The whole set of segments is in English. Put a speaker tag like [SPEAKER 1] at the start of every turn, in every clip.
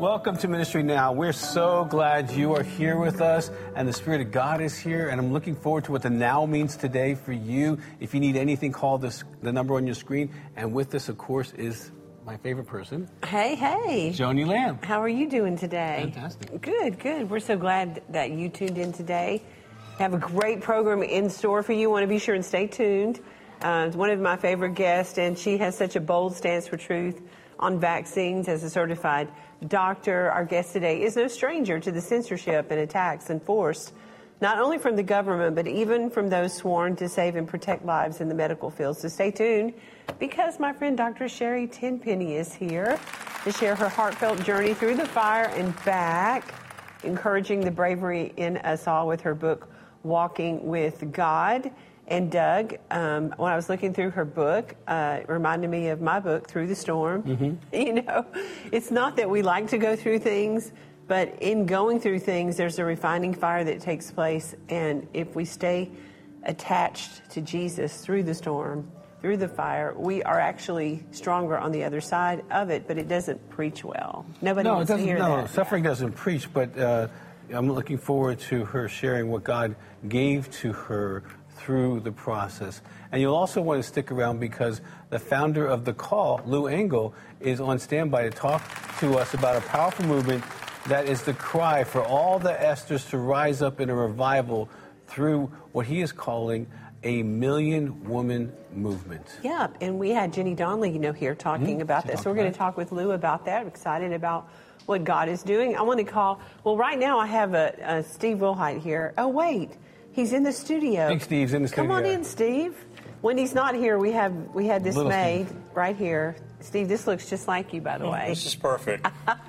[SPEAKER 1] Welcome to Ministry Now. We're so glad you are here with us, and the Spirit of God is here, and I'm looking forward to what the now means today for you. If you need anything, call the number on your screen, and with us, of course, is my favorite person.
[SPEAKER 2] Hey.
[SPEAKER 1] Joni Lamb.
[SPEAKER 2] How are you doing today?
[SPEAKER 1] Fantastic.
[SPEAKER 2] Good. We're so glad that you tuned in today. We have a great program in store for you. Want to be sure and stay tuned. It's one of my favorite guests, and she has such a bold stance for truth on vaccines as a certified doctor. Our guest today is no stranger to the censorship and attacks enforced not only from the government, but even from those sworn to save and protect lives in the medical field. So stay tuned, because my friend Dr. Sherry Tenpenny is here to share her heartfelt journey through the fire and back, encouraging the bravery in us all with her book, Walking with God. And Doug, when I was looking through her book, it reminded me of my book, Through the Storm.
[SPEAKER 1] Mm-hmm.
[SPEAKER 2] You know, it's not that we like to go through things, but in going through things, there's a refining fire that takes place. And if we stay attached to Jesus through the storm, through the fire, we are actually stronger on the other side of it, but it doesn't preach well. Nobody wants to hear that.
[SPEAKER 1] No, suffering doesn't preach, but I'm looking forward to her sharing what God gave to her through the process. And you'll also want to stick around, because the founder of The Call, Lou Engle, is on standby to talk to us about a powerful movement that is the cry for all the Esthers to rise up in a revival through what he is calling a million-woman movement.
[SPEAKER 2] Yeah, and we had Jenny Donnelly, here talking about this. So we're going to talk with Lou about that. I'm excited about what God is doing. I want to call, right now I have a Steve Wilhite here. Oh, wait. He's in the studio.
[SPEAKER 1] Big Steve's in the studio.
[SPEAKER 2] Come on in, Steve. When he's not here, we had this made right here. Steve, this looks just like you, by the way.
[SPEAKER 3] This is perfect.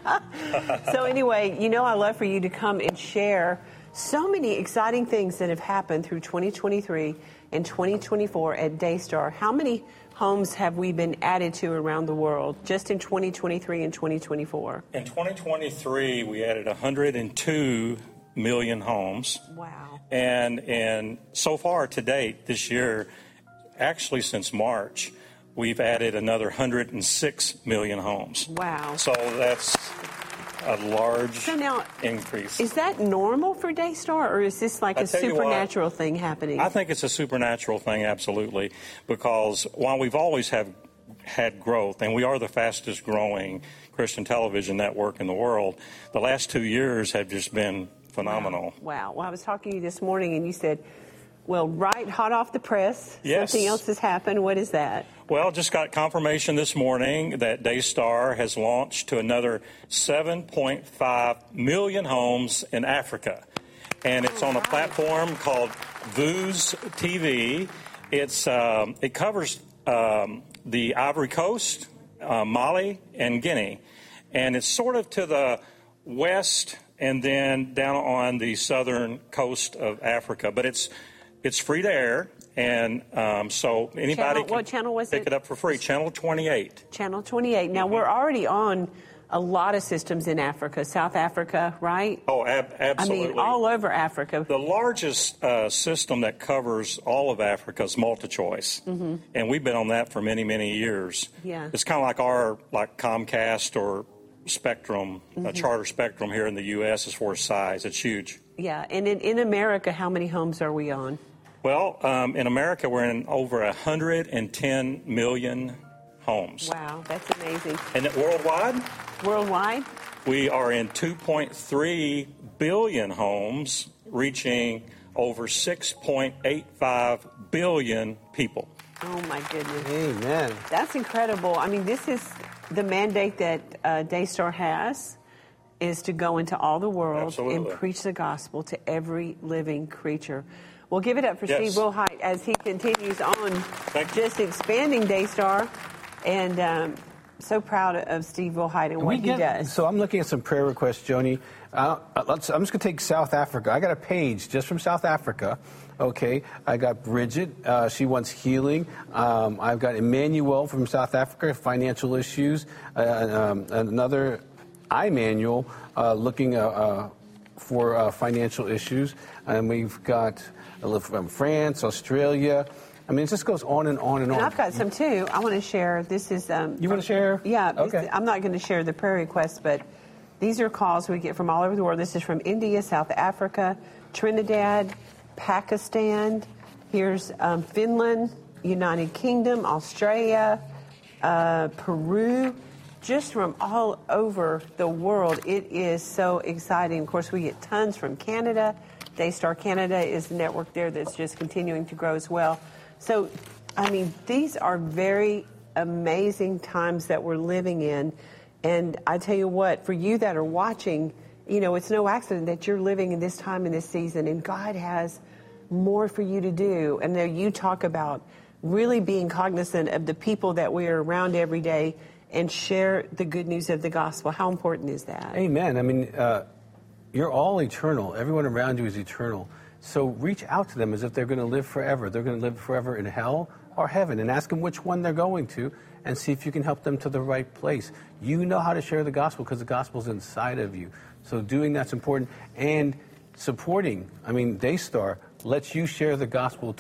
[SPEAKER 2] So anyway, I love for you to come and share so many exciting things that have happened through 2023 and 2024 at Daystar. How many homes have we been added to around the world just in 2023 and 2024?
[SPEAKER 3] In 2023, we added 102 million homes.
[SPEAKER 2] Wow.
[SPEAKER 3] And so far to date this year, actually since March, we've added another 106 million homes.
[SPEAKER 2] Wow.
[SPEAKER 3] So that's a large increase.
[SPEAKER 2] Is that normal for Daystar, or is this like a supernatural thing happening?
[SPEAKER 3] I think it's a supernatural thing, absolutely, because while we've always had growth, and we are the fastest growing Christian television network in the world, the last 2 years have just been phenomenal.
[SPEAKER 2] Wow. Well, I was talking to you this morning, and you said, right hot off the press,
[SPEAKER 3] yes,
[SPEAKER 2] something else has happened. What is that?
[SPEAKER 3] Well, just got confirmation this morning that Daystar has launched to another 7.5 million homes in Africa. And it's on a platform called Vuz TV. It covers the Ivory Coast, Mali, and Guinea. And it's sort of to the west and then down on the southern coast of Africa. But it's free to air, and so anybody
[SPEAKER 2] what channel was
[SPEAKER 3] pick it up for free. Channel 28.
[SPEAKER 2] Channel 28. Now, we're already on a lot of systems in Africa, South Africa, right?
[SPEAKER 3] Oh, absolutely.
[SPEAKER 2] I mean, all over Africa.
[SPEAKER 3] The largest system that covers all of Africa is MultiChoice, and we've been on that for many, many years.
[SPEAKER 2] Yeah.
[SPEAKER 3] It's kind of like Comcast or Spectrum, Charter Spectrum here in the U.S. as far as size. It's huge.
[SPEAKER 2] Yeah, and in America, how many homes are we on?
[SPEAKER 3] Well, in America, we're in over 110 million homes.
[SPEAKER 2] Wow, that's amazing.
[SPEAKER 3] And worldwide?
[SPEAKER 2] Worldwide?
[SPEAKER 3] We are in 2.3 billion homes, reaching over 6.85 billion people.
[SPEAKER 2] Oh, my goodness.
[SPEAKER 1] Amen.
[SPEAKER 2] That's incredible. I mean, this is the mandate that Daystar has, is to go into all the world
[SPEAKER 3] Absolutely.
[SPEAKER 2] and preach the gospel to every living creature. Well, give it up for
[SPEAKER 3] Yes.
[SPEAKER 2] Steve Wilhite as he continues on just expanding Daystar. And so proud of Steve Wilhite and what he does.
[SPEAKER 1] So I'm looking at some prayer requests, Joni. I'm just going to take South Africa. I got a page just from South Africa. Okay, I got Bridget. She wants healing. I've got Emmanuel from South Africa, financial issues. Another Emmanuel looking for financial issues. And we've got from France, Australia. I mean, it just goes on and on and on.
[SPEAKER 2] And I've got some, too. I want to share. This is...
[SPEAKER 1] you want to share?
[SPEAKER 2] Yeah.
[SPEAKER 1] Okay.
[SPEAKER 2] I'm not going to share the prayer request, but These are calls we get from all over the world. This is from India, South Africa, Trinidad, Pakistan. Here's Finland, United Kingdom, Australia, Peru, just from all over the world. It is so exciting. Of course, we get tons from Canada. Daystar Canada is the network there that's just continuing to grow as well. So, I mean, these are very amazing times that we're living in. And I tell you what, for you that are watching, you know, it's no accident that you're living in this time in this season, and God has more for you to do. And there you talk about really being cognizant of the people that we are around every day and share the good news of the gospel. How important is that?
[SPEAKER 1] Amen. I mean, you're all eternal. Everyone around you is eternal. So reach out to them as if they're going to live forever. They're going to live forever in hell or heaven, and ask them which one they're going to, and see if you can help them to the right place. You know how to share the gospel because the gospel's inside of you. So doing that's important. And supporting, I mean, Daystar lets you share the gospel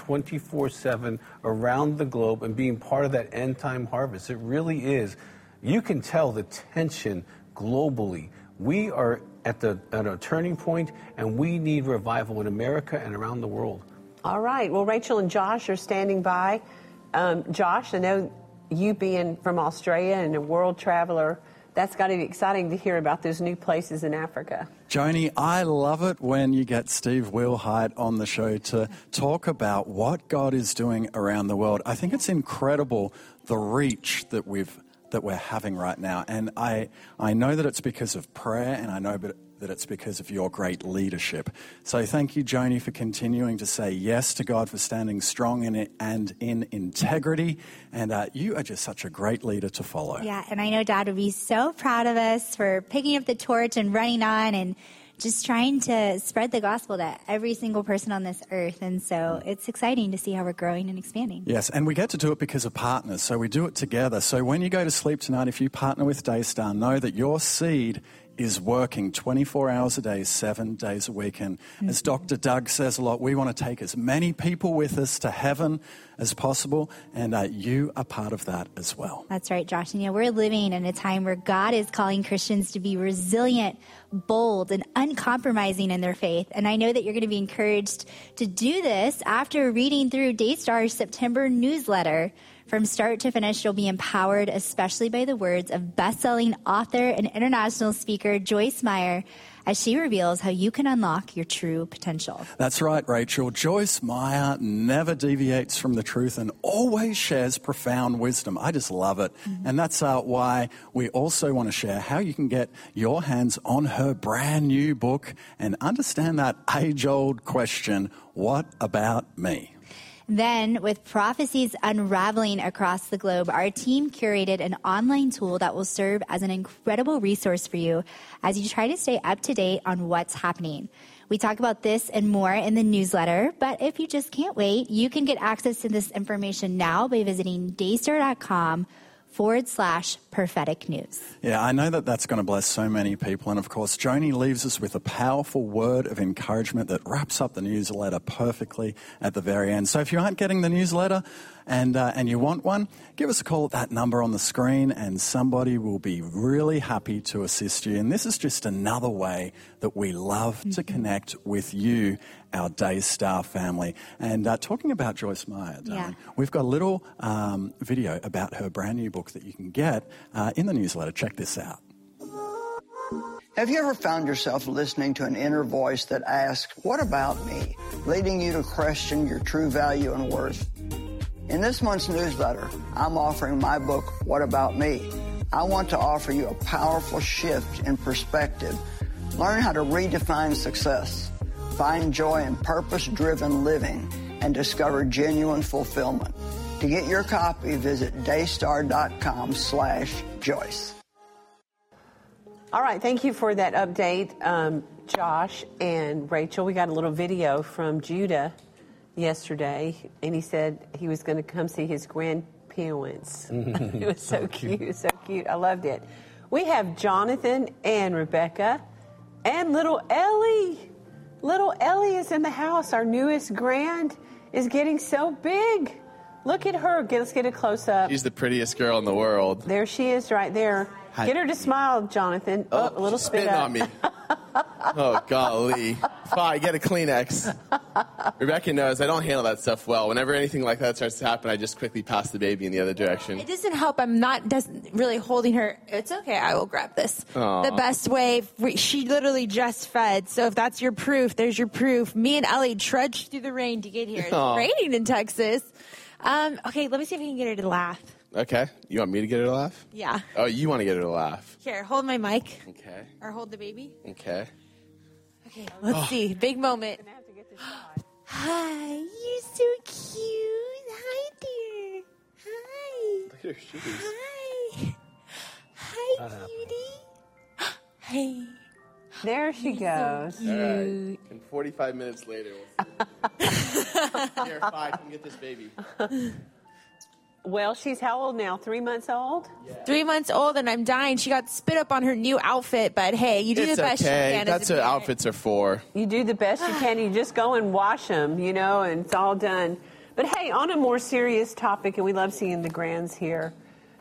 [SPEAKER 1] 24/7 around the globe and being part of that end time harvest. It really is. You can tell the tension globally. We are at a turning point, and we need revival in America and around the world.
[SPEAKER 2] All right. Well, Rachel and Josh are standing by. Josh, I know you being from Australia and a world traveler, that's got to be exciting to hear about those new places in Africa.
[SPEAKER 4] Joni, I love it when you get Steve Wilhite on the show to talk about what God is doing around the world. I think it's incredible the reach that we're having right now. And I know that it's because of prayer, and I know that it's because of your great leadership. So thank you, Joni, for continuing to say yes to God, for standing strong in it and in integrity. And you are just such a great leader to follow.
[SPEAKER 5] Yeah, and I know Dad would be so proud of us for picking up the torch and running on and just trying to spread the gospel to every single person on this earth. And so it's exciting to see how we're growing and expanding.
[SPEAKER 4] Yes, and we get to do it because of partners. So we do it together. So when you go to sleep tonight, if you partner with Daystar, know that your seed is working 24 hours a day, 7 days a week. And as Dr. Doug says a lot, we want to take as many people with us to heaven as possible, and you are part of that as well.
[SPEAKER 5] That's right, Josh. And we're living in a time where God is calling Christians to be resilient, bold, and uncompromising in their faith. And I know that you're going to be encouraged to do this after reading through Daystar's September newsletter. From start to finish, you'll be empowered, especially by the words of best-selling author and international speaker Joyce Meyer, as she reveals how you can unlock your true potential.
[SPEAKER 4] That's right, Rachel. Joyce Meyer never deviates from the truth and always shares profound wisdom. I just love it. And that's why we also want to share how you can get your hands on her brand new book and understand that age-old question, what about me?
[SPEAKER 5] Then, with prophecies unraveling across the globe, our team curated an online tool that will serve as an incredible resource for you as you try to stay up to date on what's happening. We talk about this and more in the newsletter, but if you just can't wait, you can get access to this information now by visiting daystar.com/prophetic news.
[SPEAKER 4] Yeah, I know that that's going to bless so many people. And of course, Joni leaves us with a powerful word of encouragement that wraps up the newsletter perfectly at the very end. So if you aren't getting the newsletter and you want one, give us a call at that number on the screen and somebody will be really happy to assist you. And this is just another way that we love to connect with you, our Daystar family. And talking about Joyce Meyer, darling, we've got a little video about her brand new book that you can get in the newsletter. Check this out.
[SPEAKER 6] Have you ever found yourself listening to an inner voice that asks, what about me? Leading you to question your true value and worth. In this month's newsletter, I'm offering my book, What About Me? I want to offer you a powerful shift in perspective. Learn how to redefine success, find joy in purpose-driven living, and discover genuine fulfillment. To get your copy, visit daystar.com/Joyce.
[SPEAKER 2] All right, thank you for that update, Josh and Rachel. We got a little video from Judah yesterday, and he said he was going to come see his grandparents. It was so cute, so cute. I loved it. We have Jonathan and Rebecca and little Ellie. Little Ellie is in the house. Our newest grand is getting so big. Look at her. Let's get a close-up.
[SPEAKER 7] She's the prettiest girl in the world.
[SPEAKER 2] There she is right there. Get her to smile, Jonathan. Oh, a little spit up.
[SPEAKER 7] On me. Oh, golly. Fine, get a Kleenex. Rebecca knows I don't handle that stuff well. Whenever anything like that starts to happen, I just quickly pass the baby in the other direction.
[SPEAKER 8] It doesn't help. I'm not really holding her. It's okay. I will grab this. Aww. The best way. She literally just fed. So if that's your proof, there's your proof. Me and Ellie trudged through the rain to get here. It's raining in Texas. Okay, let me see if I can get her to laugh.
[SPEAKER 7] Okay. You want me to get her to laugh?
[SPEAKER 8] Yeah.
[SPEAKER 7] Oh, you want to get her to laugh.
[SPEAKER 8] Here, hold my mic.
[SPEAKER 7] Okay.
[SPEAKER 8] Or hold the baby.
[SPEAKER 7] Okay.
[SPEAKER 8] Okay, let's see. Big moment. Hi, you're so cute. Hi, dear. Hi.
[SPEAKER 7] Look at her shoes.
[SPEAKER 8] Hi. Hi, cutie. Hey.
[SPEAKER 2] There she goes.
[SPEAKER 7] All right. And 45 minutes later, we'll see. Here, fine. Come get this baby.
[SPEAKER 2] Well, she's how old now? 3 months old?
[SPEAKER 8] Yeah. 3 months old, and I'm dying. She got spit up on her new outfit, but hey, you do the best you can.
[SPEAKER 7] That's what outfits are for.
[SPEAKER 2] You do the best you can. You just go and wash them, and it's all done. But hey, on a more serious topic, and we love seeing the grands here.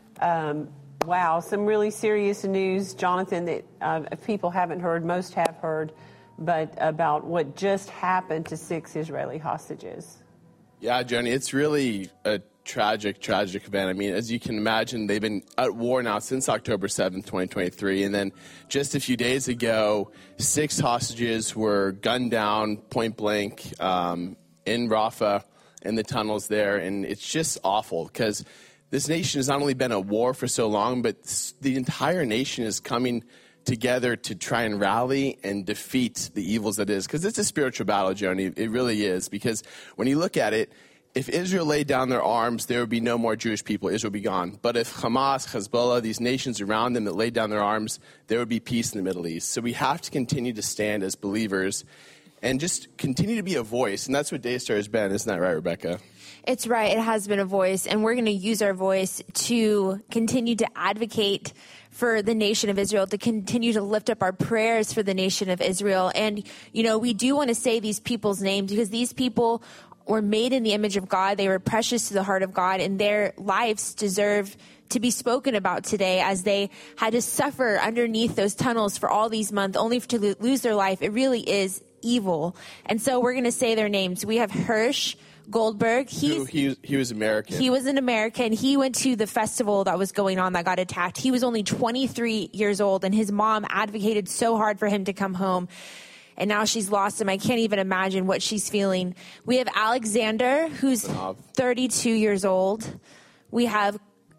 [SPEAKER 2] Wow, some really serious news, Jonathan, that if people haven't heard, most have heard, but about what just happened to 6 Israeli hostages.
[SPEAKER 7] Yeah, Joni, it's really a tragic event. I mean, as you can imagine, they've been at war now since October 7th, 2023. And then just a few days ago, 6 hostages were gunned down point blank in Rafah, in the tunnels there. And it's just awful because this nation has not only been at war for so long, but the entire nation is coming together to try and rally and defeat the evils that is. Because it's a spiritual battle, Joni. It really is. Because when you look at it, if Israel laid down their arms, there would be no more Jewish people. Israel would be gone. But if Hamas, Hezbollah, these nations around them that laid down their arms, there would be peace in the Middle East. So we have to continue to stand as believers and just continue to be a voice. And that's what Daystar has been. Isn't that right, Rebecca?
[SPEAKER 8] It's right. It has been a voice. And we're going to use our voice to continue to advocate for the nation of Israel, to continue to lift up our prayers for the nation of Israel. And, we do want to say these people's names because these people were made in the image of God. They were precious to the heart of God, and their lives deserve to be spoken about today as they had to suffer underneath those tunnels for all these months only to lose their life. It really is evil. And so we're going to say their names. We have Hirsch Goldberg. He
[SPEAKER 7] was American.
[SPEAKER 8] He was an American. He went to the festival that was going on that got attacked. He was only 23 years old, and his mom advocated so hard for him to come home. And now she's lost him. I can't even imagine what she's feeling. We have Alexander, who's 32 years old. We have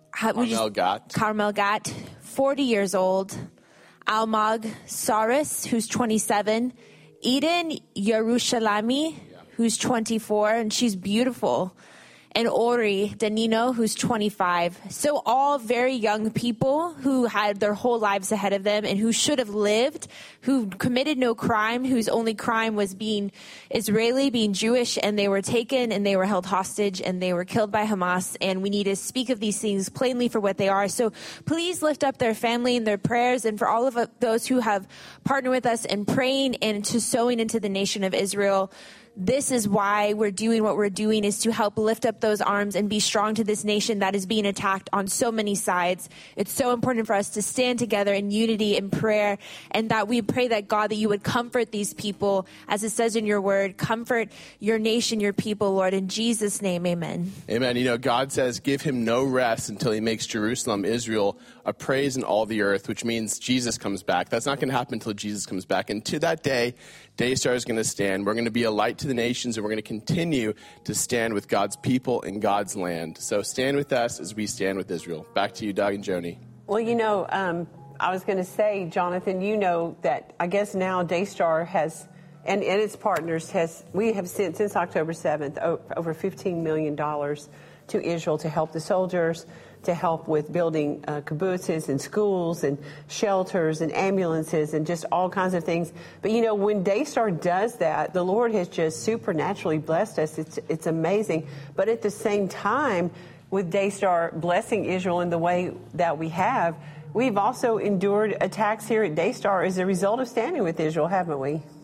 [SPEAKER 8] Carmel Gat, 40 years old. Almag Saris, who's 27. Eden Yerushalami, who's 24, and she's beautiful. And Ori Danino, who's 25. So all very young people who had their whole lives ahead of them and who should have lived, who committed no crime, whose only crime was being Israeli, being Jewish, and they were taken and they were held hostage and they were killed by Hamas. And we need to speak of these things plainly for what they are. So please lift up their family and their prayers, and for all of those who have partnered with us in praying and to sowing into the nation of Israel. This is why we're doing what we're doing, is to help lift up those arms and be strong to this nation that is being attacked on so many sides. It's so important for us to stand together in unity in prayer, and that we pray that, God, that you would comfort these people, as it says in your word, comfort your nation, your people, Lord. In Jesus' name, amen.
[SPEAKER 7] Amen. God says, give him no rest until he makes Jerusalem, Israel, a praise in all the earth, which means Jesus comes back. That's not going to happen until Jesus comes back. And to that day, Daystar is going to stand. We're going to be a light to the nations, and we're going to continue to stand with God's people in God's land. So stand with us as we stand with Israel. Back to you, Doug and Joni.
[SPEAKER 2] Well, I was going to say, Jonathan, that I guess now Daystar has, and its partners we have sent since October 7th over $15 million to Israel to help the soldiers, to help with building kibbutzes and schools and shelters and ambulances and just all kinds of things. But, when Daystar does that, the Lord has just supernaturally blessed us. It's amazing. But at the same time, with Daystar blessing Israel in the way that we have, we've also endured attacks here at Daystar as a result of standing with Israel, haven't we?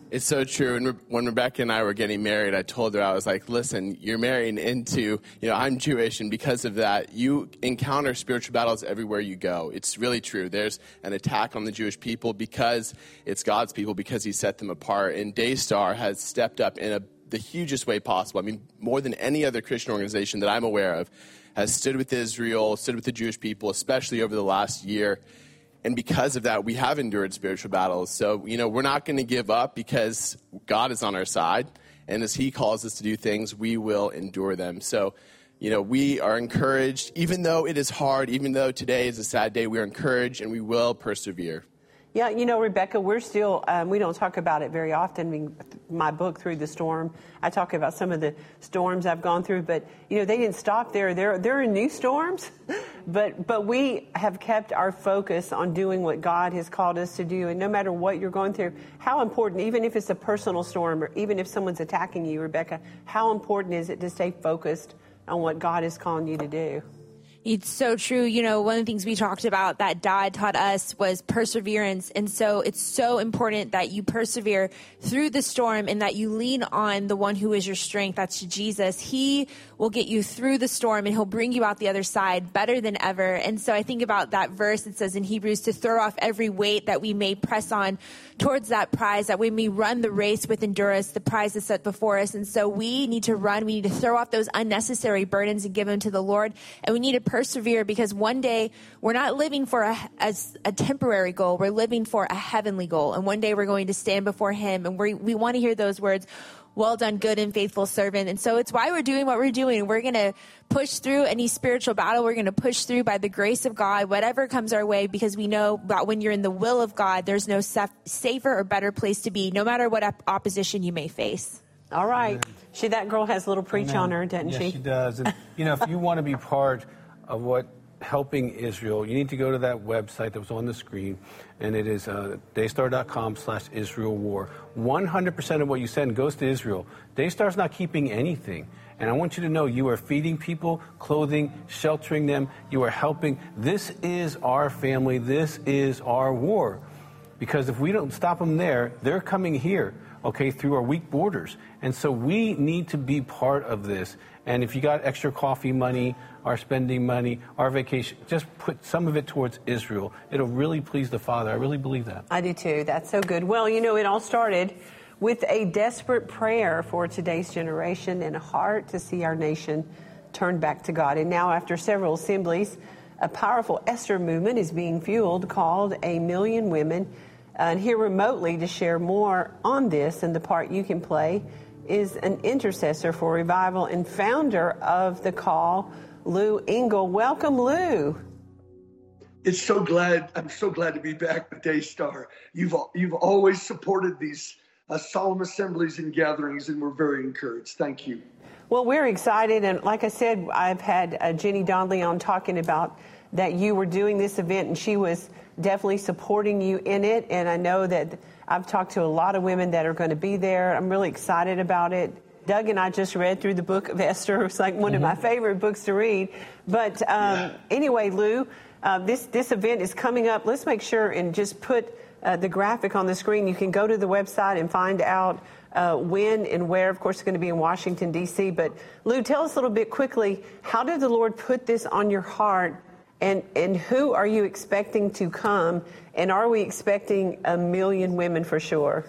[SPEAKER 7] It's so true. And when Rebecca and I were getting married, I told her, I was like, listen, you're marrying into, I'm Jewish, and because of that, you encounter spiritual battles everywhere you go. It's really true. There's an attack on the Jewish people because it's God's people, because he set them apart. And Daystar has stepped up in the hugest way possible. I mean, more than any other Christian organization that I'm aware of, has stood with Israel, stood with the Jewish people, especially over the last year. And because of that, we have endured spiritual battles. So, we're not going to give up because God is on our side. And as he calls us to do things, we will endure them. So, we are encouraged, even though it is hard, even though today is a sad day, we are encouraged and we will persevere.
[SPEAKER 2] Yeah, Rebecca, we're still, we don't talk about it very often. I mean, my book, Through the Storm, I talk about some of the storms I've gone through, but, they didn't stop there. There are new storms, but we have kept our focus on doing what God has called us to do. And no matter what you're going through, how important, even if it's a personal storm or even if someone's attacking you, Rebecca, how important is it to stay focused on what God is calling you to do?
[SPEAKER 8] It's so true. One of the things we talked about that Dad taught us was perseverance. And so it's so important that you persevere through the storm and that you lean on the one who is your strength. That's Jesus. He will get you through the storm and he'll bring you out the other side better than ever. And so I think about that verse that says in Hebrews to throw off every weight that we may press on towards that prize, that we may run the race with endurance, the prize is set before us. And so we need to run. We need to throw off those unnecessary burdens and give them to the Lord. And we need to persevere because one day we're not living for a temporary goal. We're living for a heavenly goal. And one day we're going to stand before him. And we want to hear those words, well done, good and faithful servant. And so it's why we're doing what we're doing. We're going to push through any spiritual battle. We're going to push through by the grace of God, whatever comes our way, because we know that when you're in the will of God, there's no safer or better place to be, no matter what opposition you may face.
[SPEAKER 2] All right. That girl has a little preach on her, doesn't she?
[SPEAKER 1] Yes, she does. And, if you want to be part of what helping Israel, you need to go to that website that was on the screen, and it is daystar.com/Israel War. 100% of what you send goes to Israel. Daystar's not keeping anything. And I want you to know you are feeding people, clothing, sheltering them. You are helping. This is our family. This is our war. Because if we don't stop them there, they're coming here, through our weak borders. And so we need to be part of this. And if you got extra coffee money, our spending money, our vacation, just put some of it towards Israel. It'll really please the Father. I really believe that.
[SPEAKER 2] I do too. That's so good. Well, it all started with a desperate prayer for today's generation and a heart to see our nation turn back to God. And now, after several assemblies, a powerful Esther movement is being fueled called A Million Women. And here remotely to share more on this and the part you can play is an intercessor for revival and founder of The Call, Lou Engle. Welcome, Lou.
[SPEAKER 9] I'm so glad to be back with Daystar. You've always supported these solemn assemblies and gatherings, and we're very encouraged. Thank you.
[SPEAKER 2] Well, we're excited, and like I said, I've had Jenny Donnelly on talking about that you were doing this event, and she was definitely supporting you in it. And I know that I've talked to a lot of women that are going to be there. I'm really excited about it. Doug and I just read through the book of Esther. It's like one of my favorite books to read. But anyway, Lou, this event is coming up. Let's make sure and just put the graphic on the screen. You can go to the website and find out when and where. Of course, it's going to be in Washington, D.C. But Lou, tell us a little bit quickly, how did the Lord put this on your heart? And who are you expecting to come? And are we expecting 1 million women for sure?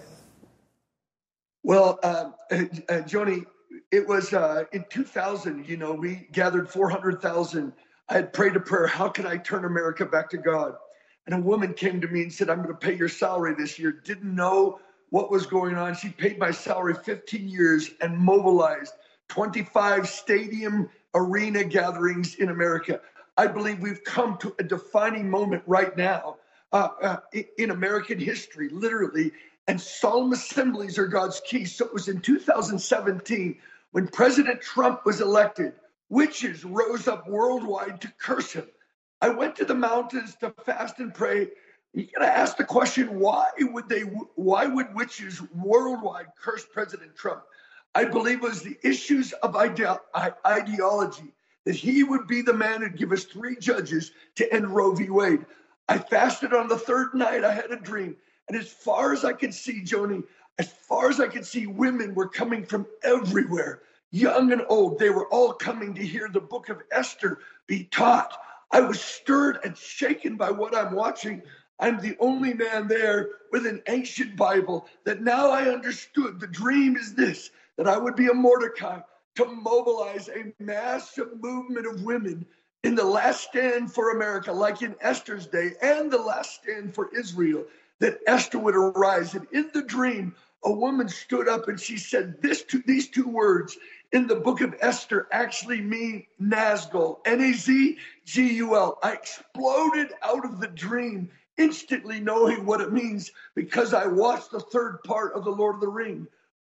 [SPEAKER 9] Well, Joni, it was in 2000, we gathered 400,000. I had prayed a prayer, how can I turn America back to God? And a woman came to me and said, I'm going to pay your salary this year. Didn't know what was going on. She paid my salary 15 years and mobilized 25 stadium arena gatherings in America. I believe we've come to a defining moment right now in American history, literally, and solemn assemblies are God's key. So it was in 2017 when President Trump was elected, witches rose up worldwide to curse him. I went to the mountains to fast and pray. You got to ask the question, why would witches worldwide curse President Trump? I believe it was the issues of ideology, that he would be the man who'd give us 3 judges to end Roe v. Wade. I fasted on the 3rd night. I had a dream. And as far as I could see, Joni, As far as I could see, women were coming from everywhere, young and old. They were all coming to hear the book of Esther be taught. I was stirred and shaken by what I'm watching. I'm the only man there with an ancient Bible that now I understood. The dream is this, that I would be a Mordecai to mobilize a massive movement of women in the last stand for America, like in Esther's day, and the last stand for Israel, that Esther would arise. And in the dream, a woman stood up and she said, these two words in the book of Esther actually mean Nazgul, Nazgul. I exploded out of the dream, instantly knowing what it means, because I watched the third part of The Lord of the Ring,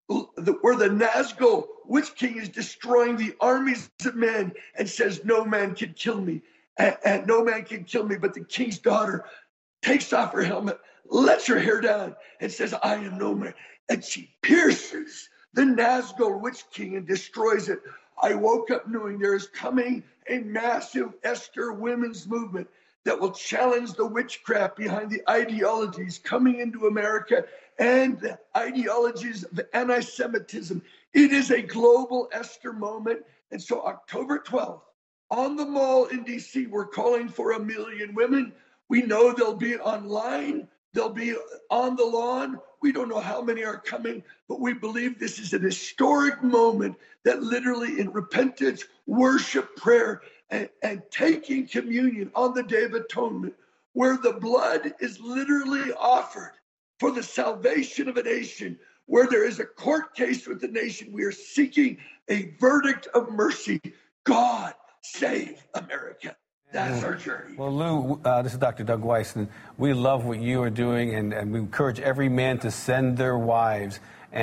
[SPEAKER 9] where the Nazgul witch king is destroying the armies of men and says, no man can kill me, and no man can kill me. But the king's daughter takes off her helmet, lets her hair down, and says, I am no man. And she pierces the Nazgul witch king and destroys it. I woke up knowing there is coming a massive Esther women's movement that will challenge the witchcraft behind the ideologies coming into America and the ideologies of anti-Semitism. It is a global Esther moment. And so October 12th, on the mall in DC, we're calling for 1 million women. We know they'll be online. They'll be on the lawn. We don't know how many are coming, but we believe this is an historic moment that literally in repentance, worship, prayer, and taking communion on the Day of Atonement, where the blood is literally offered for the salvation of a nation, where there is a court case with the nation. We are seeking a verdict of mercy. God, save America. That's our journey.
[SPEAKER 1] Well, Lou, this is Dr. Doug Weiss, and we love what you are doing, and we encourage every man to send their wives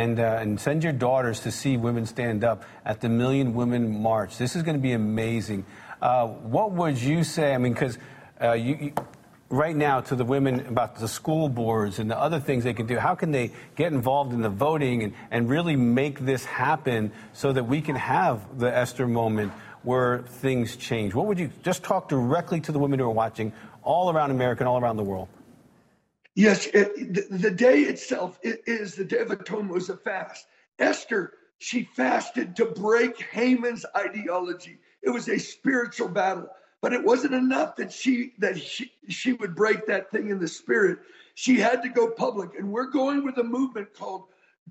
[SPEAKER 1] and send your daughters to see women stand up at the Million Women March. This is going to be amazing. What would you say, I mean, because you right now to the women about the school boards and the other things they can do, how can they get involved in the voting and really make this happen so that we can have the Esther moment where things change? What would you just talk directly to the women who are watching all around America and all around the world?
[SPEAKER 9] Yes, the day itself is the Day of Atonement, was a fast. Esther, she fasted to break Haman's ideology. It was a spiritual battle, but it wasn't enough that she would break that thing in the spirit. She had to go public, and we're going with a movement called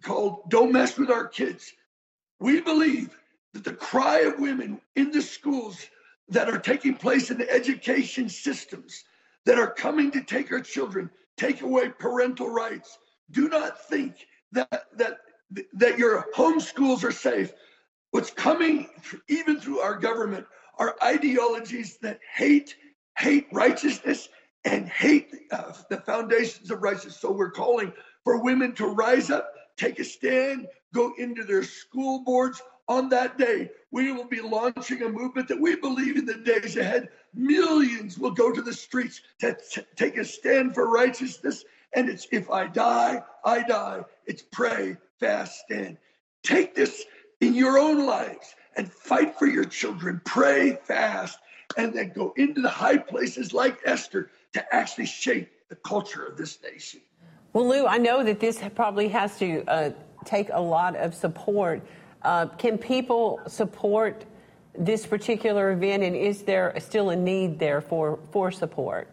[SPEAKER 9] Don't Mess with Our Kids. We believe that the cry of women in the schools that are taking place in the education systems that are coming to take our children, take away parental rights. Do not think that your home schools are safe. What's coming, even through our government, are ideologies that hate righteousness and hate the foundations of righteousness. So we're calling for women to rise up, take a stand, go into their school boards. On that day, we will be launching a movement that we believe in the days ahead, millions will go to the streets to take a stand for righteousness. And it's if I die, I die. It's pray, fast, stand. Take this in your own lives and fight for your children. Pray, fast, and then go into the high places like Esther to actually shape the culture of this nation.
[SPEAKER 2] Well, Lou, I know that this probably has to take a lot of support. Can people support this particular event, and is there still a need there for support?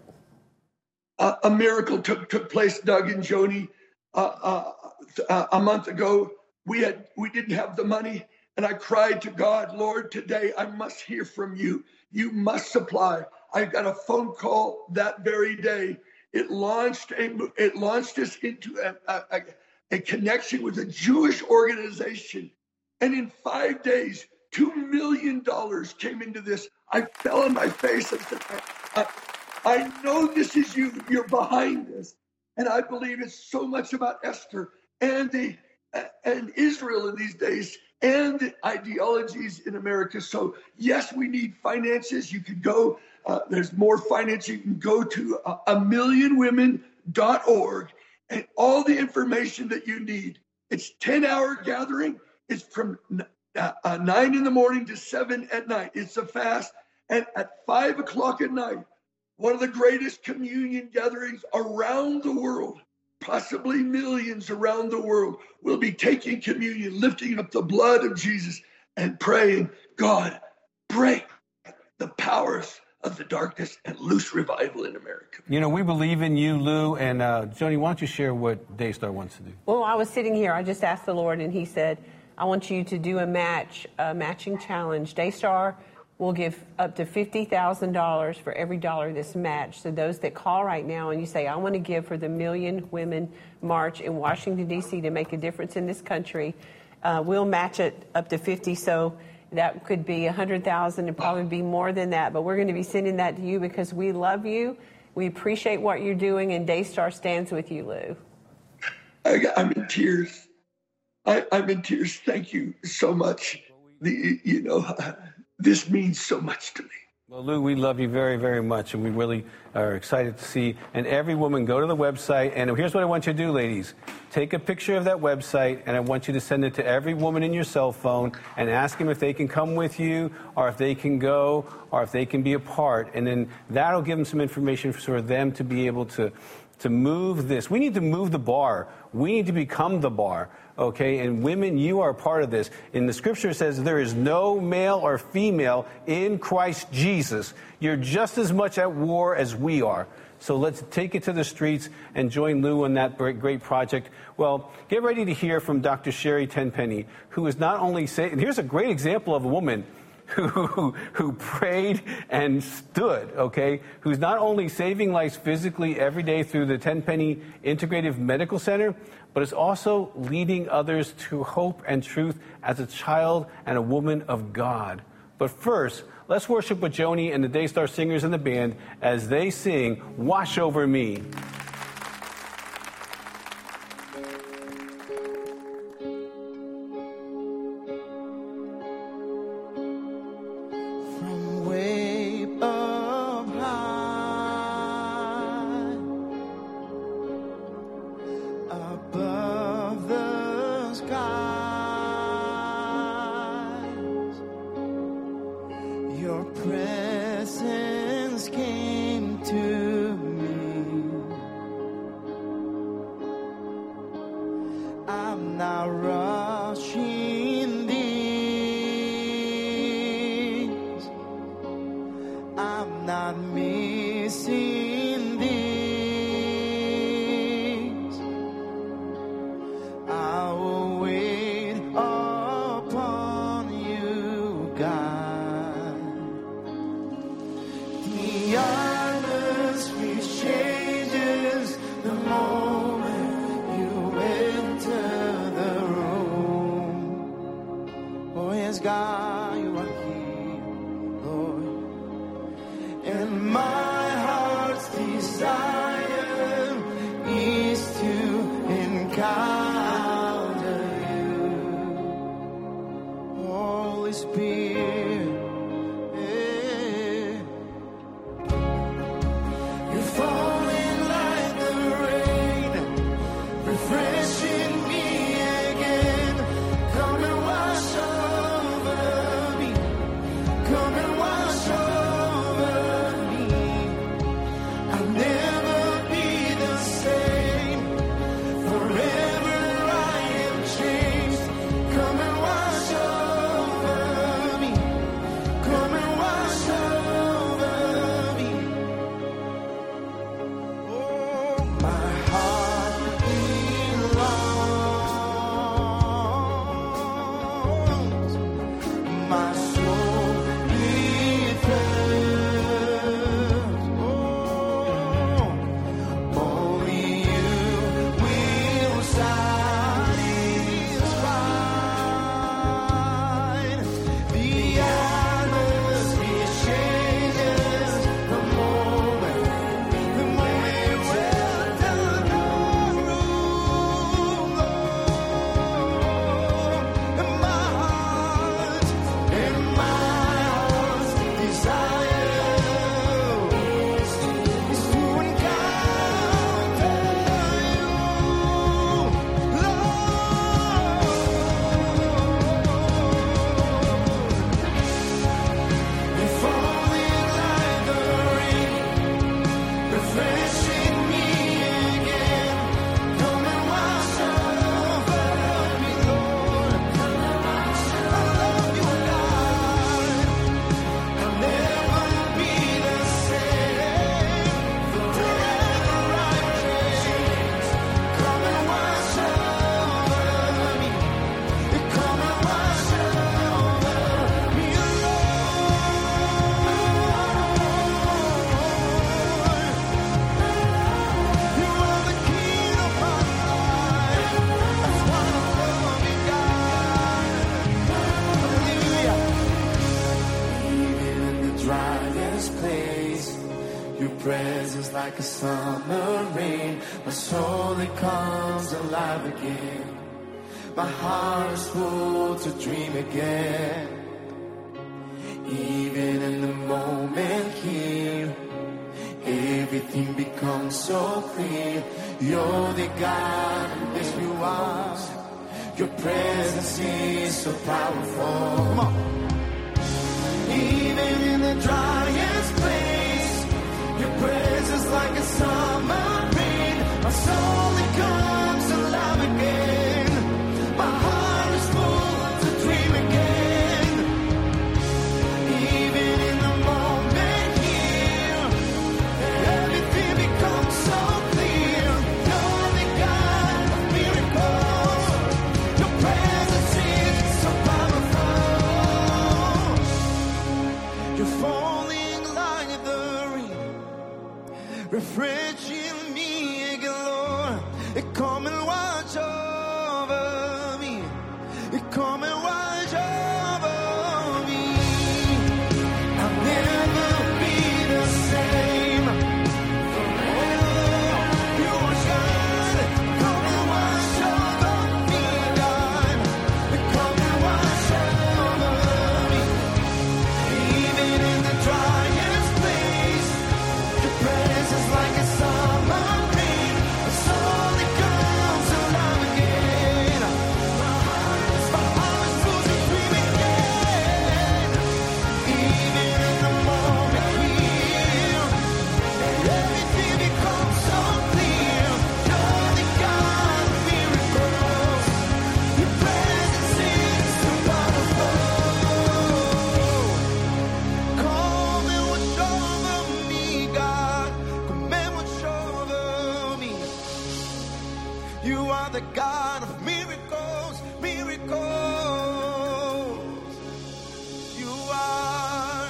[SPEAKER 9] A miracle took place, Doug and Joni, a month ago. We didn't have the money, and I cried to God, Lord, today I must hear from you. You must supply. I got a phone call that very day. It launched us into a connection with a Jewish organization. And in 5 days, $2 million came into this. I fell on my face and said, I know this is you. You're behind this. And I believe it's so much about Esther and Israel in these days and the ideologies in America. So, yes, we need finances. You could go, there's more finance. You can go to amillionwomen.org and all the information that you need. It's 10-hour gathering. It's from 9 in the morning to 7 at night. It's a fast. And at 5 o'clock at night, one of the greatest communion gatherings around the world, possibly millions around the world will be taking communion, lifting up the blood of Jesus and praying, God, break the powers of the darkness and loose revival in America.
[SPEAKER 1] You know, we believe in you, Lou. And Joni, why don't you share what Daystar wants to do?
[SPEAKER 2] Well, I was sitting here. I just asked the Lord, and he said, I want you to do a matching challenge. Daystar will give up to $50,000 for every dollar that's matched. So those that call right now and you say, I want to give for the Million Women March in Washington, D.C. to make a difference in this country, we'll match it up to 50. So that could be 100,000 and probably be more than that. But we're going to be sending that to you because we love you. We appreciate what you're doing, and Daystar stands with you, Lou.
[SPEAKER 9] I'm in tears. I'm in tears. Thank you so much. This means so much to me.
[SPEAKER 1] Well, Lou, we love you very, very much, and we really are excited to see. And every woman, go to the website, and here's what I want you to do, ladies. Take a picture of that website, and I want you to send it to every woman in your cell phone and ask them if they can come with you, or if they can go, or if they can be a part. And then that'll give them some information for them to be able to move this. We need to move the bar. We need to become the bar. Okay, and women, you are a part of this. And the scripture says there is no male or female in Christ Jesus. You're just as much at war as we are. So let's take it to the streets and join Lou in that great project. Well, get ready to hear from Dr. Sherry Tenpenny, who is not only and here's a great example of a woman who prayed and stood, okay, who's not only saving lives physically every day through the Tenpenny Integrative Medical Center, but is also leading others to hope and truth as a child and a woman of God. But first, let's worship with Joni and the Daystar Singers and the band as they sing Wash Over Me.
[SPEAKER 10] Refreshing me again, come and wash over presence like a summer rain. My soul, it comes alive again. My heart is full to dream again. Even in the moment here, everything becomes so clear. You're the God who makes me wise. Your presence is so powerful. Come on. Even in the driest place, your presence like a summer rain. My soul, it comes alive again. My heart is full to dream again. Even in the moment here, everything becomes so clear. You're the God of miracles. Your presence is so powerful. You're falling like the rain, refreshing me again, Lord. Come and watch over me. Come and watch over me. I'll never be the same. Forever you are God. Come and watch over me, God. Come and watch over me. Even in the driest place, your presence like a summer rain. A soul that comes alive again. My heart is full to dream again. Even in the moment here, everything becomes so clear. You're the God of miracles. Your presence is so powerful. Come and watch over me, God. Come and watch over me. You are the God of miracles, miracles. You are.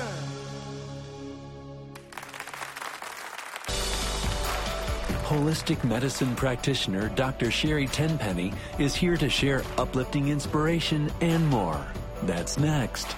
[SPEAKER 11] Holistic medicine practitioner Dr. Sherry Tenpenny is here to share uplifting inspiration and more. That's next.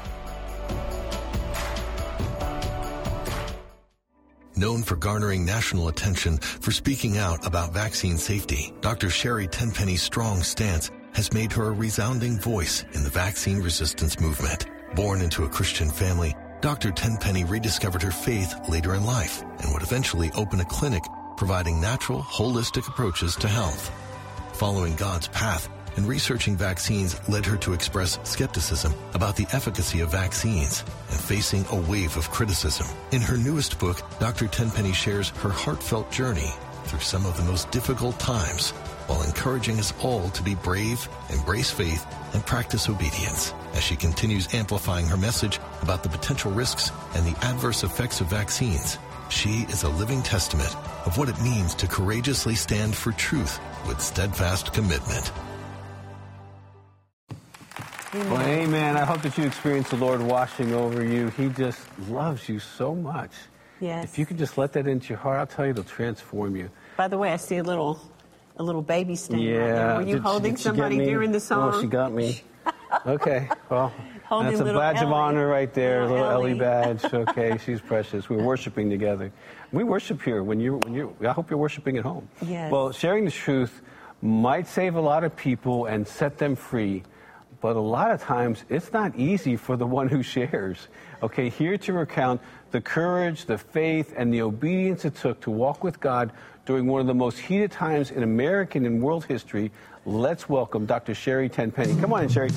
[SPEAKER 12] Known for garnering national attention for speaking out about vaccine safety, Dr. Sherry Tenpenny's strong stance has made her a resounding voice in the vaccine resistance movement. Born into a Christian family, Dr. Tenpenny rediscovered her faith later in life and would eventually open a clinic providing natural, holistic approaches to health. Following God's path and researching vaccines led her to express skepticism about the efficacy of vaccines and facing a wave of criticism. In her newest book, Dr. Tenpenny shares her heartfelt journey through some of the most difficult times while encouraging us all to be brave, embrace faith, and practice obedience as she continues amplifying her message about the potential risks and the adverse effects of vaccines. She is a living testament of what it means to courageously stand for truth with steadfast commitment.
[SPEAKER 1] Well, amen. I hope that you experience the Lord washing over you. He just loves you so much.
[SPEAKER 2] Yes.
[SPEAKER 1] If you can just let that into your heart, I'll tell you, it'll transform you.
[SPEAKER 2] By the way, I see a little baby stain right there.
[SPEAKER 1] Yeah.
[SPEAKER 2] Were you holding somebody during the song?
[SPEAKER 1] Oh, she got me. Okay. Well,
[SPEAKER 2] Holding
[SPEAKER 1] that's a
[SPEAKER 2] little
[SPEAKER 1] badge of
[SPEAKER 2] Ellie.
[SPEAKER 1] honor right there,
[SPEAKER 2] Little
[SPEAKER 1] little Ellie
[SPEAKER 2] Ellie.
[SPEAKER 1] badge. Okay, she's precious. We're worshiping together. We worship here. I hope you're worshiping at home.
[SPEAKER 2] Yes.
[SPEAKER 1] Well, sharing the truth might save a lot of people and set them free, but a lot of times it's not easy for the one who shares. Okay, here to recount the courage, the faith, and the obedience it took to walk with God during one of the most heated times in American and world history. Let's welcome Dr. Sherry Tenpenny. Come on in, Sherry.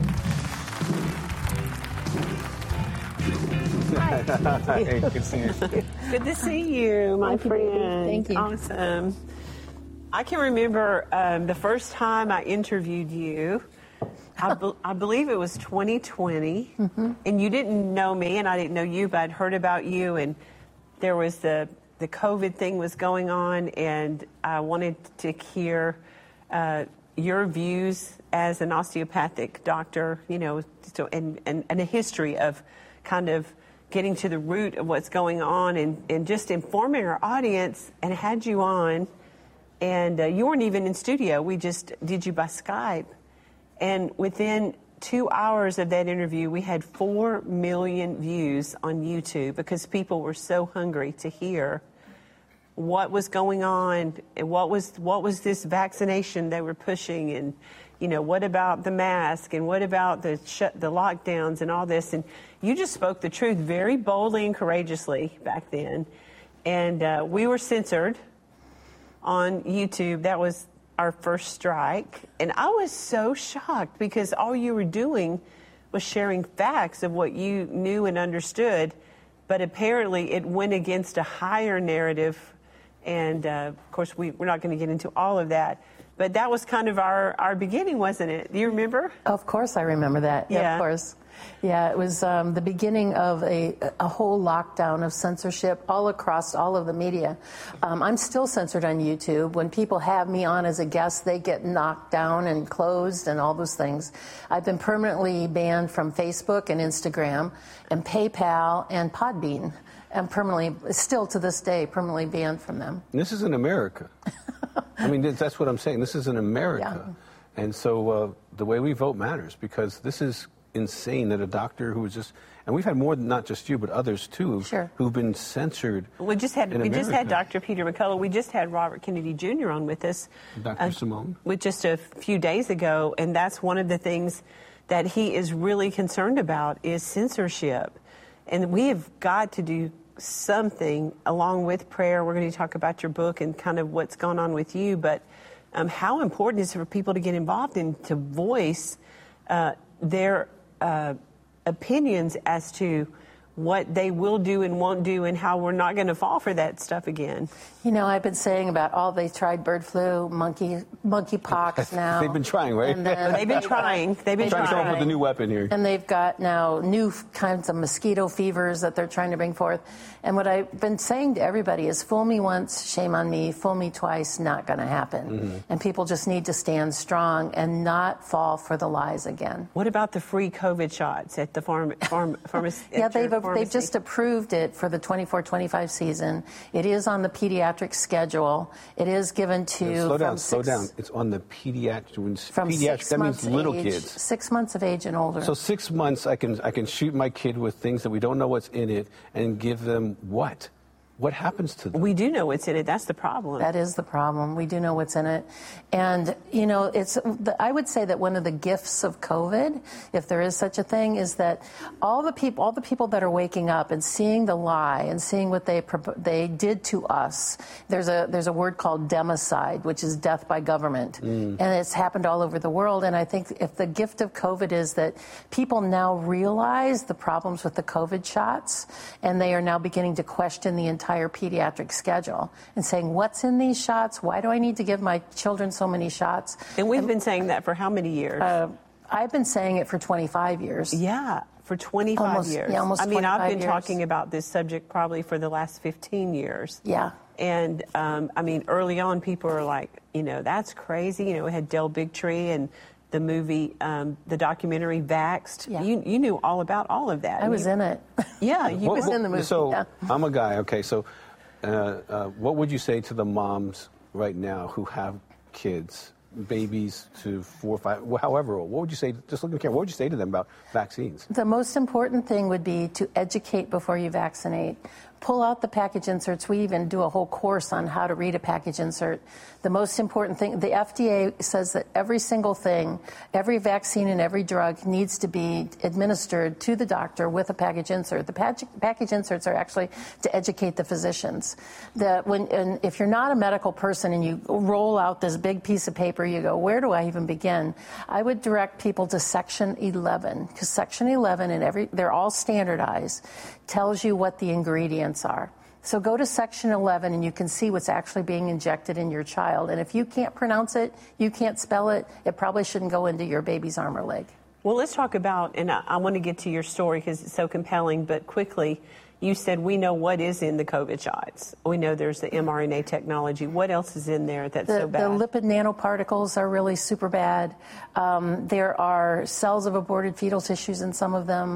[SPEAKER 1] Hey, good to see you.
[SPEAKER 2] Good to see you, my friend.
[SPEAKER 5] Thank you.
[SPEAKER 2] Awesome. I can remember the first time I interviewed you. I believe it was 2020, and you didn't know me, and I didn't know you, but I'd heard about you, and there was the COVID thing was going on, and I wanted to hear your views as an osteopathic doctor, you know, so, and a history of kind of getting to the root of what's going on and just informing our audience, and had you on, and you weren't even in studio. We just did you by Skype. And within 2 hours of that interview, we had 4 million views on YouTube because people were so hungry to hear what was going on, and what was this vaccination they were pushing, and what about the mask, and what about the lockdowns and all this. And you just spoke the truth very boldly and courageously back then. And we were censored on YouTube. That was our first strike. And I was so shocked because all you were doing was sharing facts of what you knew and understood. But apparently it went against a higher narrative. And of course, we're not going to get into all of that. But that was kind of our beginning, wasn't it? Do you remember?
[SPEAKER 13] Of course I remember that. Yeah, of course. Yeah, it was the beginning of a whole lockdown of censorship all across all of the media. I'm still censored on YouTube. When people have me on as a guest, they get knocked down and closed and all those things. I've been permanently banned from Facebook and Instagram and PayPal and Podbean. And permanently, still to this day, permanently banned from them.
[SPEAKER 1] This is in America. I mean, that's what I'm saying. This is in America. Yeah. And so the way we vote matters, because this is insane that a doctor who was just, and we've had more than not just you, but others too, who've been censored.
[SPEAKER 2] We just had Dr. Peter McCullough. We just had Robert Kennedy Jr. on with us.
[SPEAKER 1] Dr. Simone.
[SPEAKER 2] With just a few days ago, and that's one of the things that he is really concerned about is censorship. And we have got to do something along with prayer. We're going to talk about your book and kind of what's going on with you, but how important is it for people to get involved and to voice their opinions as to what they will do and won't do, and how we're not going to fall for that stuff again.
[SPEAKER 13] I've been saying about they tried bird flu, monkeypox now.
[SPEAKER 1] They've been trying, right?
[SPEAKER 2] They've been trying. They've been trying
[SPEAKER 1] to come up with a new weapon here.
[SPEAKER 13] And they've got now new kinds of mosquito fevers that they're trying to bring forth. And what I've been saying to everybody is, fool me once, shame on me. Fool me twice, not going to happen. Mm-hmm. And people just need to stand strong and not fall for the lies again.
[SPEAKER 2] What about the free COVID shots at the pharmacy?
[SPEAKER 13] Yeah, they've just approved it for the 24-25 season. It is on the pediatric schedule. It is given to
[SPEAKER 1] slow down. It's on the pediatric.
[SPEAKER 13] From 6
[SPEAKER 1] that
[SPEAKER 13] months
[SPEAKER 1] means little
[SPEAKER 13] age,
[SPEAKER 1] kids.
[SPEAKER 13] 6 months of age and older.
[SPEAKER 1] So 6 months, I can shoot my kid with things that we don't know what's in it, and give them what? What happens to them?
[SPEAKER 2] We do know what's in it. That's the problem.
[SPEAKER 13] That is the problem. We do know what's in it. And, I would say that one of the gifts of COVID, if there is such a thing, is that all the people that are waking up and seeing the lie and seeing what they did to us, there's a word called democide, which is death by government. And it's happened all over the world. And I think if the gift of COVID is that people now realize the problems with the COVID shots, and they are now beginning to question the entire pediatric schedule and saying, what's in these shots? Why do I need to give my children so many shots?
[SPEAKER 2] And we've been saying that for how many years?
[SPEAKER 13] I've been saying it for 25 years.
[SPEAKER 2] Yeah, for 25 years.
[SPEAKER 13] Yeah, almost 25
[SPEAKER 2] I've been
[SPEAKER 13] years.
[SPEAKER 2] talking about this subject probably for the last 15 years.
[SPEAKER 13] Yeah.
[SPEAKER 2] And, early on, people are like, that's crazy. We had Del Bigtree and the movie, the documentary Vaxxed. Yeah. You knew all about all of that.
[SPEAKER 13] I was in it.
[SPEAKER 2] Yeah, you
[SPEAKER 13] was in the movie.
[SPEAKER 1] So
[SPEAKER 13] yeah.
[SPEAKER 1] I'm a guy. Okay, so what would you say to the moms right now who have kids, babies to 4 or 5, however old? What would you say? Just look at the camera. What would you say to them about vaccines?
[SPEAKER 13] The most important thing would be to educate before you vaccinate. Pull out the package inserts. We even do a whole course on how to read a package insert. The most important thing, the FDA says that every single thing, every vaccine and every drug needs to be administered to the doctor with a package insert. The package inserts are actually to educate the physicians. If you're not a medical person and you roll out this big piece of paper, you go, where do I even begin? I would direct people to Section 11, because Section 11 and they're all standardized, tells you what the ingredients are. So go to Section 11 and you can see what's actually being injected in your child. And if you can't pronounce it, you can't spell it, it probably shouldn't go into your baby's arm or leg.
[SPEAKER 2] Well, let's talk about, and I want to get to your story because it's so compelling, but quickly, you said we know what is in the COVID shots. We know there's the mRNA technology. What else is in there that's so bad?
[SPEAKER 13] The lipid nanoparticles are really super bad. There are cells of aborted fetal tissues in some of them.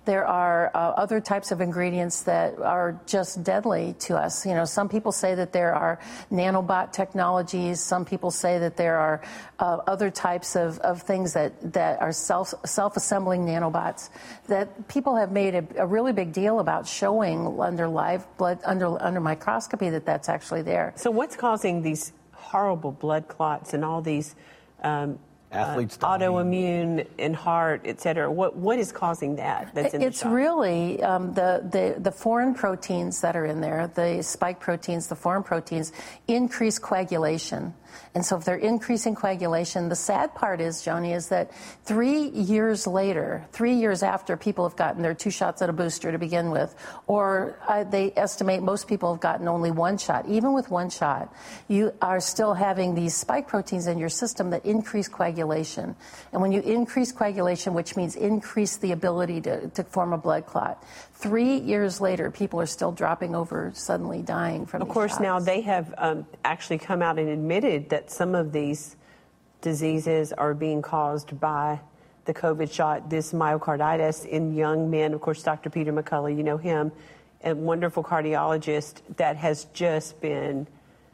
[SPEAKER 13] There are other types of ingredients that are just deadly to us. You know, some people say that there are nanobot technologies. Some people say that there are other types of things that are self-assembling nanobots that people have made a really big deal about showing under live blood, under microscopy, that that's actually there.
[SPEAKER 2] So what's causing these horrible blood clots and all these
[SPEAKER 1] athletes dying,
[SPEAKER 2] autoimmune and heart, et cetera? What is causing that? That's in the
[SPEAKER 13] It's
[SPEAKER 2] shot?
[SPEAKER 13] really the foreign proteins that are in there, the spike proteins, the foreign proteins, increase coagulation. And so if they're increasing coagulation, the sad part is, Joni, is that 3 years later, 3 years after people have gotten their 2 shots at a booster to begin with, or they estimate most people have gotten only 1 shot, even with 1 shot, you are still having these spike proteins in your system that increase coagulation. And when you increase coagulation, which means increase the ability to form a blood clot, 3 years later, people are still dropping over, suddenly dying from these
[SPEAKER 2] Of course,
[SPEAKER 13] shots.
[SPEAKER 2] now they have actually come out and admitted that some of these diseases are being caused by the COVID shot, this myocarditis in young men. Of course, Dr. Peter McCullough, you know him, a wonderful cardiologist that has just been,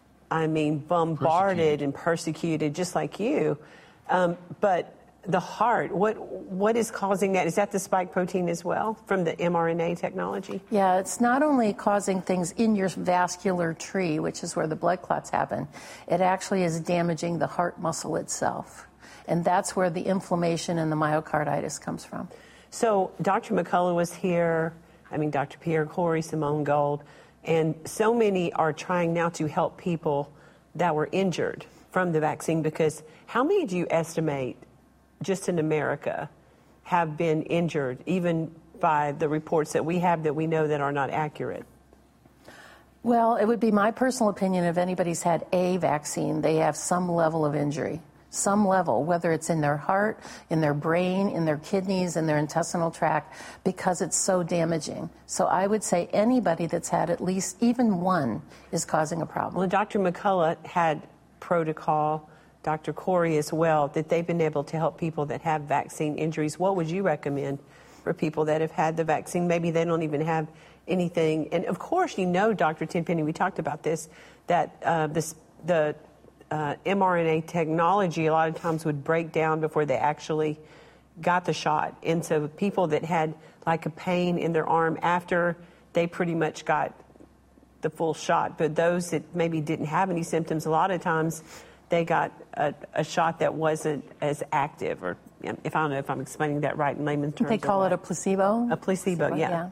[SPEAKER 2] bombarded and persecuted, just like you. But the heart, what is causing that? Is that the spike protein as well from the mRNA technology?
[SPEAKER 13] Yeah, it's not only causing things in your vascular tree, which is where the blood clots happen, it actually is damaging the heart muscle itself. And that's where the inflammation and the myocarditis comes from.
[SPEAKER 2] So Dr. McCullough was here, Dr. Pierre Corey, Simone Gold, and so many are trying now to help people that were injured from the vaccine, because how many do you estimate just in America have been injured, even by the reports that we have that we know that are not accurate?
[SPEAKER 13] Well, it would be my personal opinion, if anybody's had a vaccine, they have some level of injury, some level, whether it's in their heart, in their brain, in their kidneys, in their intestinal tract, because it's so damaging. So I would say anybody that's had at least even one is causing a problem.
[SPEAKER 2] Well, Dr. McCullough had protocol, Dr. Corey as well, that they've been able to help people that have vaccine injuries. What would you recommend for people that have had the vaccine? Maybe they don't even have anything. And of course, you know, Dr. Tenpenny, we talked about this, that the mRNA technology a lot of times would break down before they actually got the shot. And so people that had like a pain in their arm after they pretty much got the full shot, but those that maybe didn't have any symptoms, a lot of times they got a shot that wasn't as active, or if I don't know if I'm explaining that right in layman's terms.
[SPEAKER 13] They call it a placebo?
[SPEAKER 2] A placebo, yeah.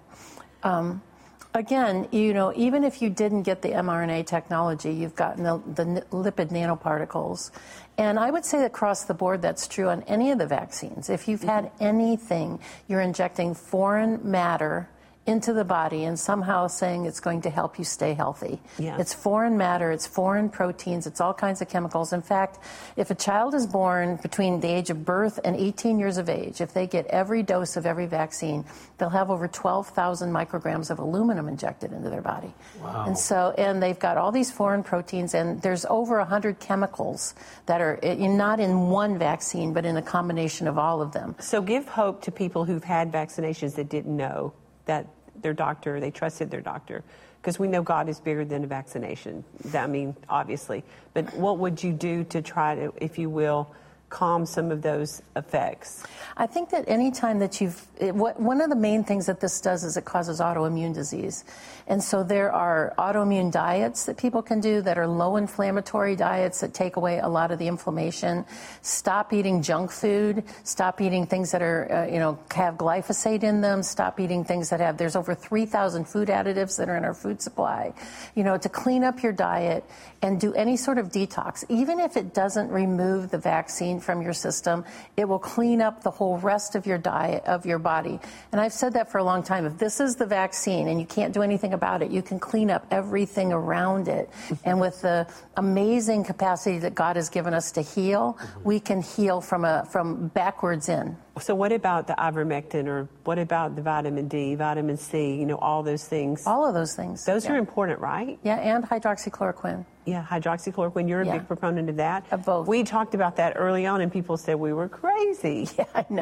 [SPEAKER 13] Again, you know, even if you didn't get the mRNA technology, you've gotten the lipid nanoparticles. And I would say across the board that's true on any of the vaccines. If you've had anything, you're injecting foreign matter into the body and somehow saying it's going to help you stay healthy.
[SPEAKER 2] Yeah.
[SPEAKER 13] It's foreign matter, it's foreign proteins, it's all kinds of chemicals. In fact, if a child is born between the age of birth and 18 years of age, if they get every dose of every vaccine, they'll have over 12,000 micrograms of aluminum injected into their body.
[SPEAKER 1] Wow.
[SPEAKER 13] And they've got all these foreign proteins, and there's over 100 chemicals that are not in one vaccine, but in a combination of all of them.
[SPEAKER 2] So give hope to people who've had vaccinations that didn't know that their doctor, they trusted their doctor, because we know God is bigger than a vaccination. Obviously. But what would you do to try to, if you will, calm some of those effects?
[SPEAKER 13] I think that any time that one of the main things that this does is it causes autoimmune disease. And so there are autoimmune diets that people can do that are low inflammatory diets that take away a lot of the inflammation. Stop eating junk food. Stop eating things that are, have glyphosate in them. Stop eating things that have, there's over 3,000 food additives that are in our food supply. To clean up your diet and do any sort of detox. Even if it doesn't remove the vaccine from your system, it will clean up the whole rest of your diet, of your body. And I've said that for a long time. If this is the vaccine and you can't do anything about it, you can clean up everything around it. And with the amazing capacity that God has given us to heal, we can heal from backwards in.
[SPEAKER 2] So what about the ivermectin, or what about the vitamin D, vitamin C, all those things?
[SPEAKER 13] All of those things.
[SPEAKER 2] Those are important, right?
[SPEAKER 13] Yeah, and hydroxychloroquine.
[SPEAKER 2] Yeah, hydroxychloroquine. You're a big proponent of that.
[SPEAKER 13] Of both.
[SPEAKER 2] We talked about that early on, and people said we were crazy.
[SPEAKER 13] Yeah, I know.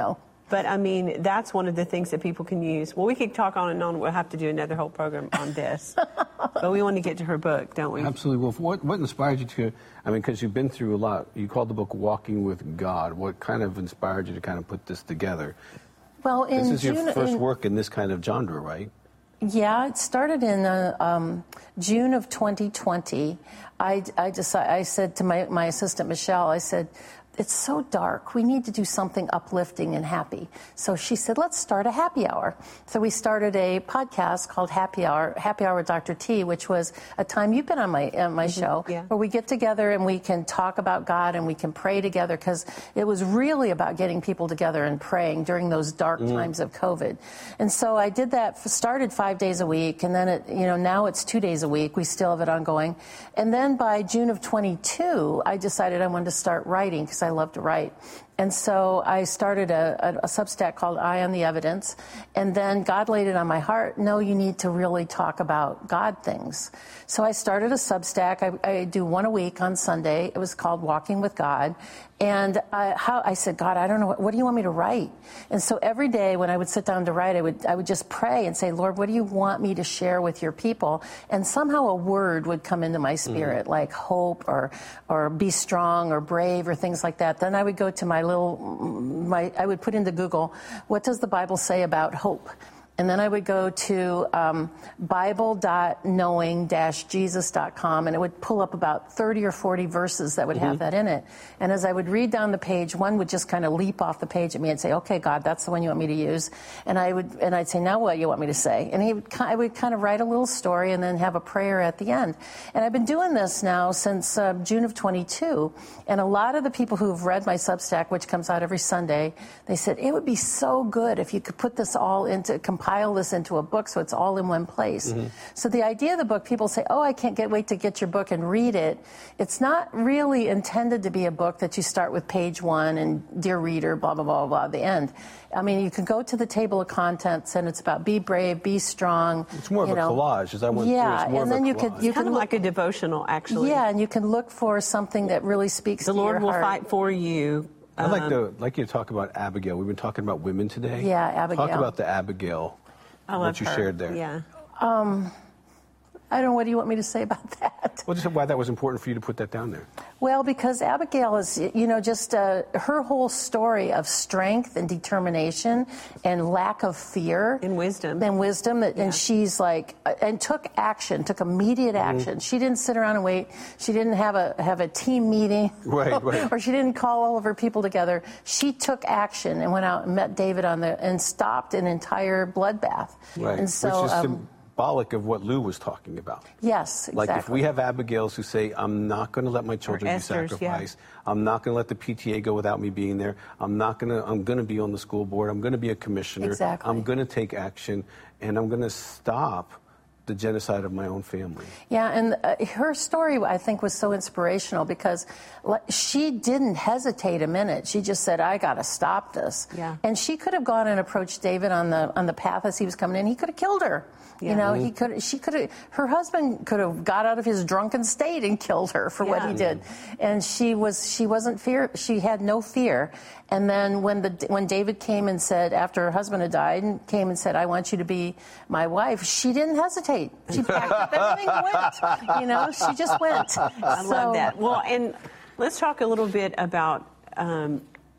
[SPEAKER 2] But I mean, that's one of the things that people can use. Well, we could talk on and on. We'll have to do another whole program on this. But we want to get to her book, don't we?
[SPEAKER 1] Absolutely. Well, what inspired you to, I mean, because you've been through a lot. You called the book Walking with God. What kind of inspired you to kind of put this together?
[SPEAKER 13] Well,
[SPEAKER 1] this is your first work in this kind of genre, right?
[SPEAKER 13] Yeah, it started in June of 2020. I said to my assistant, Michelle, I said, it's so dark. We need to do something uplifting and happy. So she said, let's start a happy hour. So we started a podcast called Happy Hour with Dr. T, which was a time you've been on my show, where we get together and we can talk about God and we can pray together, because it was really about getting people together and praying during those dark times of COVID. And so I did that, started 5 days a week, and then now it's 2 days a week. We still have it ongoing. And then by June of 22, I decided I wanted to start writing, because I love to write. And so I started a Substack called Eye on the Evidence. And then God laid it on my heart, no, you need to really talk about God things. So I started a Substack. I do one a week on Sunday. It was called Walking with God. And I said, God, I don't know, what do you want me to write? And so every day when I would sit down to write, I would just pray and say, Lord, what do you want me to share with your people? And somehow a word would come into my spirit, like hope or be strong or brave or things like that. Then I would go to I would put into Google, what does the Bible say about hope? And then I would go to bible.knowing-jesus.com, and it would pull up about 30 or 40 verses that would have that in it. And as I would read down the page, one would just kind of leap off the page at me and say, okay, God, that's the one you want me to use. And I'd say, now what do you want me to say? And I would kind of write a little story and then have a prayer at the end. And I've been doing this now since June of 22. And a lot of the people who have read my Substack, which comes out every Sunday, they said, it would be so good if you could put this all compile this into a book so it's all in one place. So the idea of the book, people say, oh, I can't wait to get your book and read it. It's not really intended to be a book that you start with page 1 and dear reader, blah, blah, blah, blah, the end. I mean, you can go to the table of contents and it's about be brave, be strong.
[SPEAKER 1] It's more of a collage, as I went through.
[SPEAKER 13] Yeah, and then you can
[SPEAKER 2] kind of like a devotional, actually.
[SPEAKER 13] Yeah, and you can look for something that really speaks to your heart.
[SPEAKER 2] The Lord will fight for you.
[SPEAKER 1] I'd like you to talk about Abigail. We've been talking about women today.
[SPEAKER 13] Yeah, Abigail.
[SPEAKER 1] Talk about the Abigail.
[SPEAKER 2] I love
[SPEAKER 1] what you shared there.
[SPEAKER 2] Yeah.
[SPEAKER 13] I don't know. What do you want me to say about that?
[SPEAKER 1] Well, just why that was important for you to put that down there.
[SPEAKER 13] Well, because Abigail is, just her whole story of strength and determination and lack of fear.
[SPEAKER 2] And wisdom.
[SPEAKER 13] And she's and took action, took immediate action. She didn't sit around and wait. She didn't have a team meeting.
[SPEAKER 1] Right.
[SPEAKER 13] Or she didn't call all of her people together. She took action and went out and met David and stopped an entire bloodbath.
[SPEAKER 1] Right.
[SPEAKER 13] And so,
[SPEAKER 1] which is symbolic of what Lou was talking about.
[SPEAKER 13] Yes, exactly.
[SPEAKER 1] Like if we have Abigails who say, I'm not going to let my children be sacrificed. Yeah. I'm not going to let the PTA go without me being there. I'm going to be on the school board. I'm going to be a commissioner.
[SPEAKER 13] Exactly.
[SPEAKER 1] I'm going to take action, and I'm going to stop the genocide of my own family.
[SPEAKER 13] Yeah, and her story, I think, was so inspirational because she didn't hesitate a minute. She just said, I got to stop this.
[SPEAKER 2] Yeah.
[SPEAKER 13] And she could have gone and approached David on the path as he was coming in. He could have killed her.
[SPEAKER 2] Yeah.
[SPEAKER 13] Her husband could have got out of his drunken state and killed her for what he did. And she had no fear. And then when David came and said, after her husband had died, and came and said, I want you to be my wife, she didn't hesitate. She packed up everything and went. She just went.
[SPEAKER 2] I love that. Well, and let's talk a little bit about, from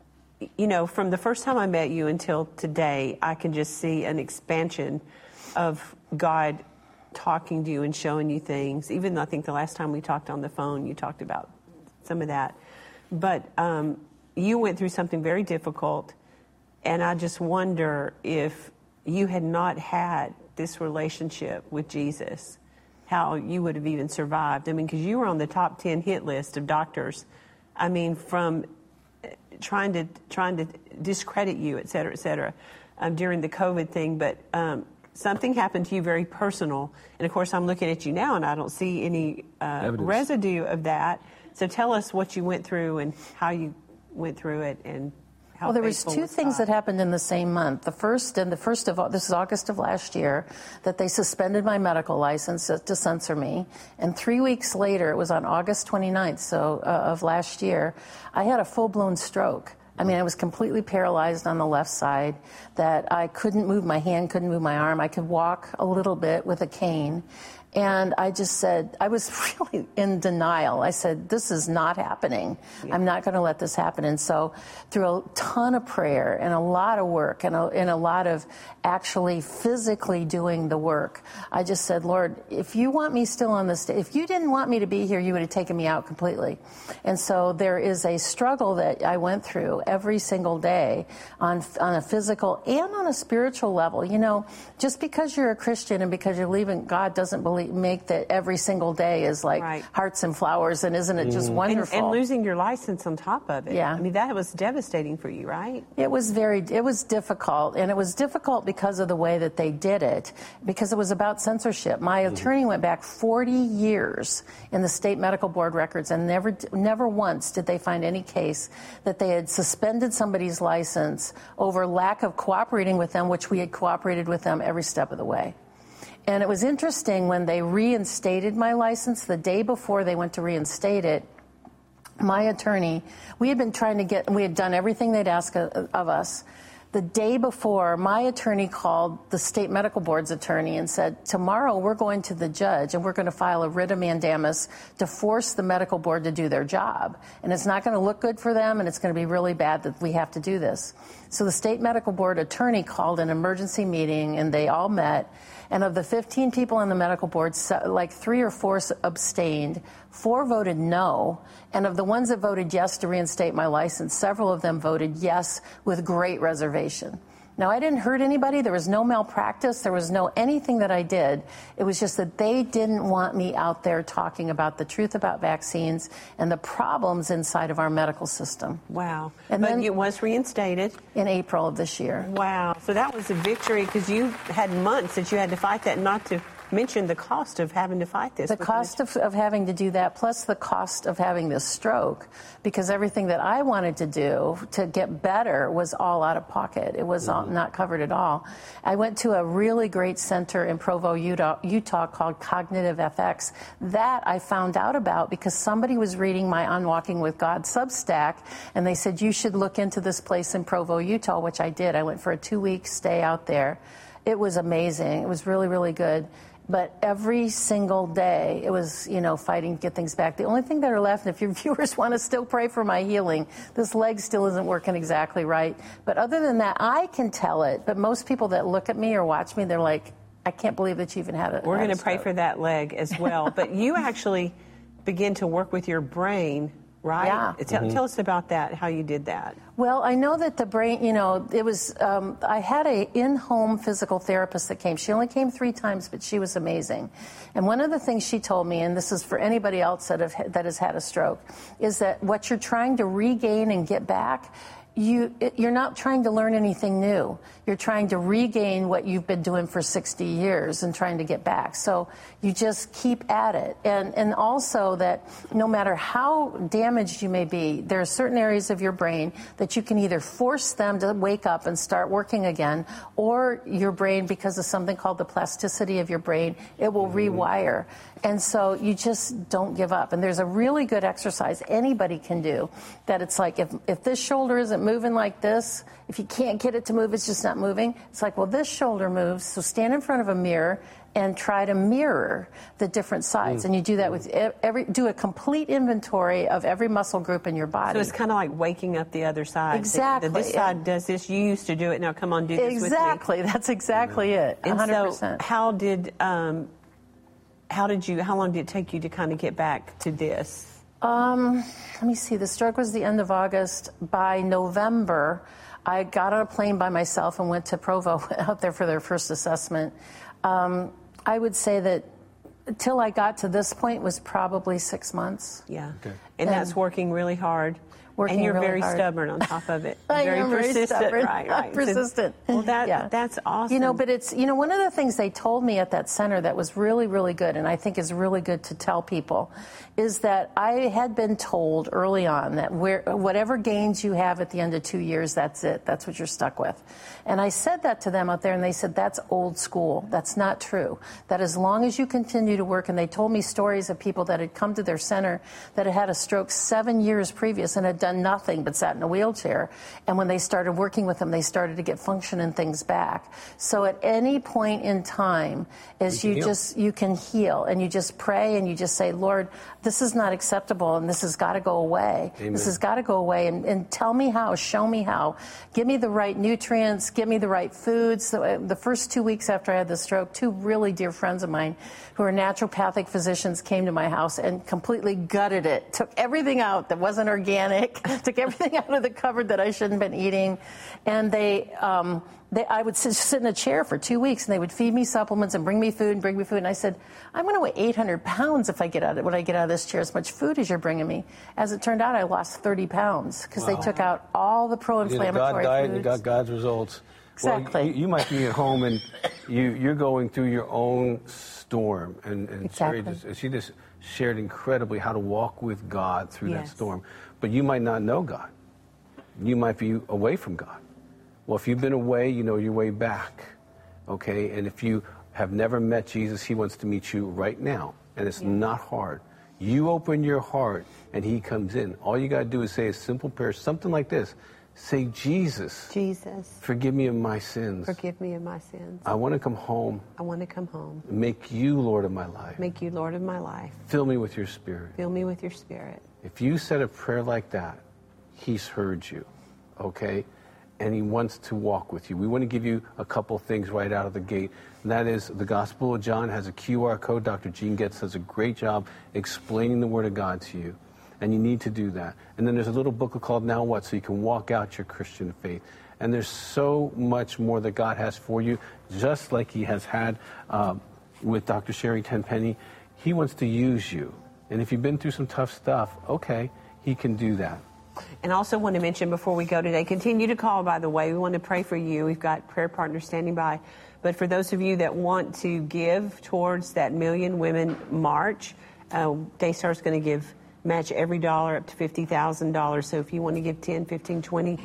[SPEAKER 2] the first time I met you until today, I can just see an expansion of God talking to you and showing you things. Even though I think the last time we talked on the phone, you talked about some of that. But you went through something very difficult, and I just wonder if you had not had this relationship with Jesus, how you would have even survived. I mean, because you were on the top 10 hit list of doctors. I mean, from trying to discredit you, et cetera, during the COVID thing. But something happened to you very personal. And, of course, I'm looking at you now, and I don't see any residue of that. So tell us what you went through and how you went through it and how
[SPEAKER 13] there was two things that happened in the same month. The first of all, this is August of last year, that they suspended my medical license to censor me. And 3 weeks later, it was on August 29th of last year, I had a full-blown stroke. I mean, I was completely paralyzed on the left side, that I couldn't move my hand, couldn't move my arm. I could walk a little bit with a cane. And I just said, I was really in denial. I said, this is not happening. I'm not going to let this happen. And so through a ton of prayer and a lot of work and a lot of actually physically doing the work, I just said, Lord, if you want me still on this stage, if you didn't want me to be here, you would have taken me out completely. And so there is a struggle that I went through every single day on a physical and on a spiritual level. You know, just because you're a Christian and because you're believing God doesn't make that every single day is like hearts and flowers, and isn't it just wonderful?
[SPEAKER 2] And losing your license on top of it.
[SPEAKER 13] Yeah.
[SPEAKER 2] I mean, that was devastating for you, right?
[SPEAKER 13] It was difficult, and it was difficult because of the way that they did it, because it was about censorship. My attorney went back 40 years in the state medical board records, and never once did they find any case that they had suspended somebody's license over lack of cooperating with them, which we had cooperated with them every step of the way. And it was interesting when they reinstated my license, the day before they went to reinstate it, my attorney, we had done everything they'd ask of us. The day before, my attorney called the state medical board's attorney and said, tomorrow we're going to the judge and we're going to file a writ of mandamus to force the medical board to do their job. And it's not going to look good for them, and it's going to be really bad that we have to do this. So the state medical board attorney called an emergency meeting, and they all met. And of the 15 people on the medical board, like 3 or 4 abstained, 4 voted no. And of the ones that voted yes to reinstate my license, several of them voted yes with great reservation. Now, I didn't hurt anybody. There was no malpractice. There was no anything that I did. It was just that they didn't want me out there talking about the truth about vaccines and the problems inside of our medical system.
[SPEAKER 2] Wow.
[SPEAKER 13] And
[SPEAKER 2] but
[SPEAKER 13] then
[SPEAKER 2] it was reinstated
[SPEAKER 13] in April of this year.
[SPEAKER 2] Wow. So that was a victory, because you had months that you had to fight that, not to mention the cost of having to fight this.
[SPEAKER 13] The cost of having to do that, plus the cost of having this stroke, because everything that I wanted to do to get better was all out of pocket. It was not covered at all. I went to a really great center in Provo, Utah called Cognitive FX. That I found out about because somebody was reading my On Walking with God Substack, and they said, you should look into this place in Provo, Utah, which I did. I went for a 2-week stay out there. It was amazing. It was really, really good. But every single day, it was, fighting to get things back. The only thing that are left, and if your viewers want to still pray for my healing, this leg still isn't working exactly right. But other than that, I can tell it. But most people that look at me or watch me, they're like, I can't believe that you even had it.
[SPEAKER 2] We're going to pray for that leg as well. But you actually begin to work with your brain, right?
[SPEAKER 13] Yeah.
[SPEAKER 2] Tell us about that, how you did that.
[SPEAKER 13] Well, I know that the brain, it was, I had a in-home physical therapist that came. She only came 3 times, but she was amazing. And one of the things she told me, and this is for anybody else that has had a stroke, is that what you're trying to regain and get back, you're not trying to learn anything new. You're trying to regain what you've been doing for 60 years and trying to get back. So you just keep at it. And also that no matter how damaged you may be, there are certain areas of your brain that you can either force them to wake up and start working again, or your brain, because of something called the plasticity of your brain, it will rewire. And so you just don't give up. And there's a really good exercise anybody can do that it's like, if this shoulder isn't moving like this, if you can't get it to move, it's just not moving. It's like, well, this shoulder moves, so stand in front of a mirror and try to mirror the different sides. And you do that with do a complete inventory of every muscle group in your body.
[SPEAKER 2] So it's kind of like waking up the other side.
[SPEAKER 13] Exactly.
[SPEAKER 2] This side does this. You used to do it. Now come on, do this
[SPEAKER 13] exactly.
[SPEAKER 2] with me.
[SPEAKER 13] That's exactly it. 100%.
[SPEAKER 2] And so how long did it take you to kind of get back to this?
[SPEAKER 13] Let me see. The stroke was the end of August. By November, I got on a plane by myself and went to Provo out there for their first assessment. I would say that until I got to this point was probably 6 months.
[SPEAKER 2] Yeah. Okay. And that's working really hard. And you're
[SPEAKER 13] really
[SPEAKER 2] very
[SPEAKER 13] hard.
[SPEAKER 2] stubborn on top of it.
[SPEAKER 13] I
[SPEAKER 2] very
[SPEAKER 13] am
[SPEAKER 2] persistent.
[SPEAKER 13] very stubborn.
[SPEAKER 2] Right.
[SPEAKER 13] I'm persistent.
[SPEAKER 2] Well, that's awesome.
[SPEAKER 13] But it's, one of the things they told me at that center that was really, really good, and I think is really good to tell people, is that I had been told early on that whatever gains you have at the end of 2 years, that's it. That's what you're stuck with. And I said that to them out there, and they said, that's old school. That's not true. That as long as you continue to work, and they told me stories of people that had come to their center that had had a stroke 7 years previous and had done nothing but sat in a wheelchair. And when they started working with him, they started to get function and things back. So at any point in time, as you can heal, and you just pray and you just say, Lord, this is not acceptable, and this has got to go away.
[SPEAKER 1] Amen.
[SPEAKER 13] This has got to go away, and tell me how, show me how. Give me the right nutrients, give me the right foods. So, the first 2 weeks after I had the stroke, 2 really dear friends of mine who are naturopathic physicians came to my house and completely gutted it, took everything out that wasn't organic, took everything out of the cupboard that I shouldn't have been eating, and I would sit in a chair for 2 weeks, and they would feed me supplements and bring me food. And I said, I'm going to weigh 800 pounds when I get out of this chair, as much food as you're bringing me. As it turned out, I lost 30 pounds because they took out all the pro-inflammatory foods.
[SPEAKER 1] You got God's results.
[SPEAKER 13] Exactly.
[SPEAKER 1] Well, you might be at home and you're going through your own storm. And
[SPEAKER 13] Exactly.
[SPEAKER 1] she just shared incredibly how to walk with God through that
[SPEAKER 2] Yes.
[SPEAKER 1] storm. But you might not know God. You might be away from God. Well, if you've been away, you know your way back, okay? And if you have never met Jesus, he wants to meet you right now, and it's not hard. You open your heart, and he comes in. All you got to do is say a simple prayer, something like this. Say, Jesus, forgive me of my sins.
[SPEAKER 2] Forgive me of my sins.
[SPEAKER 1] I want to come home.
[SPEAKER 2] I want to come home.
[SPEAKER 1] Make you Lord of my life.
[SPEAKER 2] Make you Lord of my life.
[SPEAKER 1] Fill me with your spirit.
[SPEAKER 2] Fill me with your spirit.
[SPEAKER 1] If you said a prayer like that, he's heard you, okay? And he wants to walk with you. We want to give you a couple things right out of the gate. And that is the Gospel of John has a QR code. Dr. Gene Getz does a great job explaining the Word of God to you. And you need to do that. And then there's a little booklet called Now What? So you can walk out your Christian faith. And there's so much more that God has for you, just like he has had with Dr. Sherry Tenpenny. He wants to use you. And if you've been through some tough stuff, okay, he can do that.
[SPEAKER 2] And also want to mention before we go today, continue to call, by the way. We want to pray for you. We've got prayer partners standing by. But for those of you that want to give towards that Million Women March, Daystar is going to match every dollar up to $50,000. So if you want to give 10, 15, 20,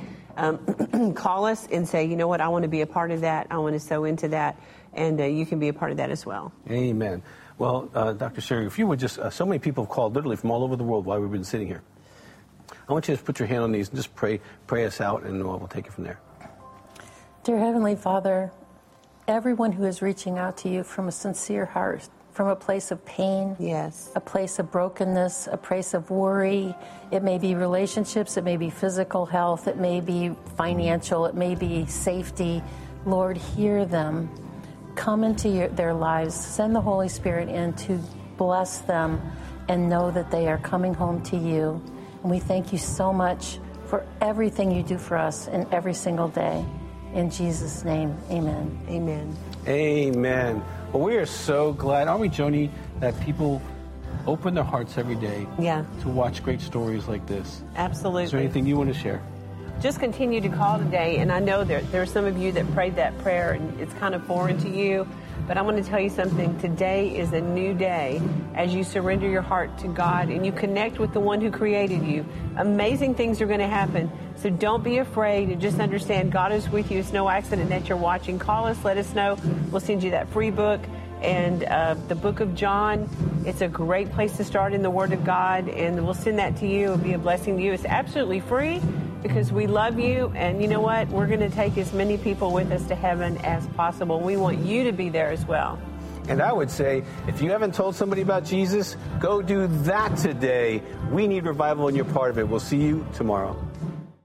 [SPEAKER 2] call us and say, you know what, I want to be a part of that. I want to sow into that. And you can be a part of that as well.
[SPEAKER 1] Amen. Well, Dr. Sherry, if you would just, so many people have called literally from all over the world while we've been sitting here. I want you to put your hand on these and just pray us out, and we'll take it from there.
[SPEAKER 13] Dear Heavenly Father, everyone who is reaching out to you from a sincere heart, from a place of pain, a place of brokenness, a place of worry. It may be relationships, it may be physical health, it may be financial, it may be safety. Lord, hear them. Come into their lives. Send the Holy Spirit in to bless them and know that they are coming home to you. And we thank you so much for everything you do for us in every single day. In Jesus' name, amen.
[SPEAKER 2] Amen.
[SPEAKER 1] Amen. Well, we are so glad, aren't we, Joni, that people open their hearts every day to watch great stories like this.
[SPEAKER 2] Absolutely.
[SPEAKER 1] Is there anything you want to share?
[SPEAKER 2] Just continue to call today. And I know there are some of you that prayed that prayer and it's kind of foreign to you. But I want to tell you something. Today is a new day as you surrender your heart to God and you connect with the one who created you. Amazing things are going to happen. So don't be afraid and just understand God is with you. It's no accident that you're watching. Call us. Let us know. We'll send you that free book. And the book of John, it's a great place to start in the Word of God. And we'll send that to you. It'll be a blessing to you. It's absolutely free because we love you. And you know what? We're going to take as many people with us to heaven as possible. We want you to be there as well.
[SPEAKER 1] And I would say, if you haven't told somebody about Jesus, go do that today. We need revival and you're part of it. We'll see you tomorrow.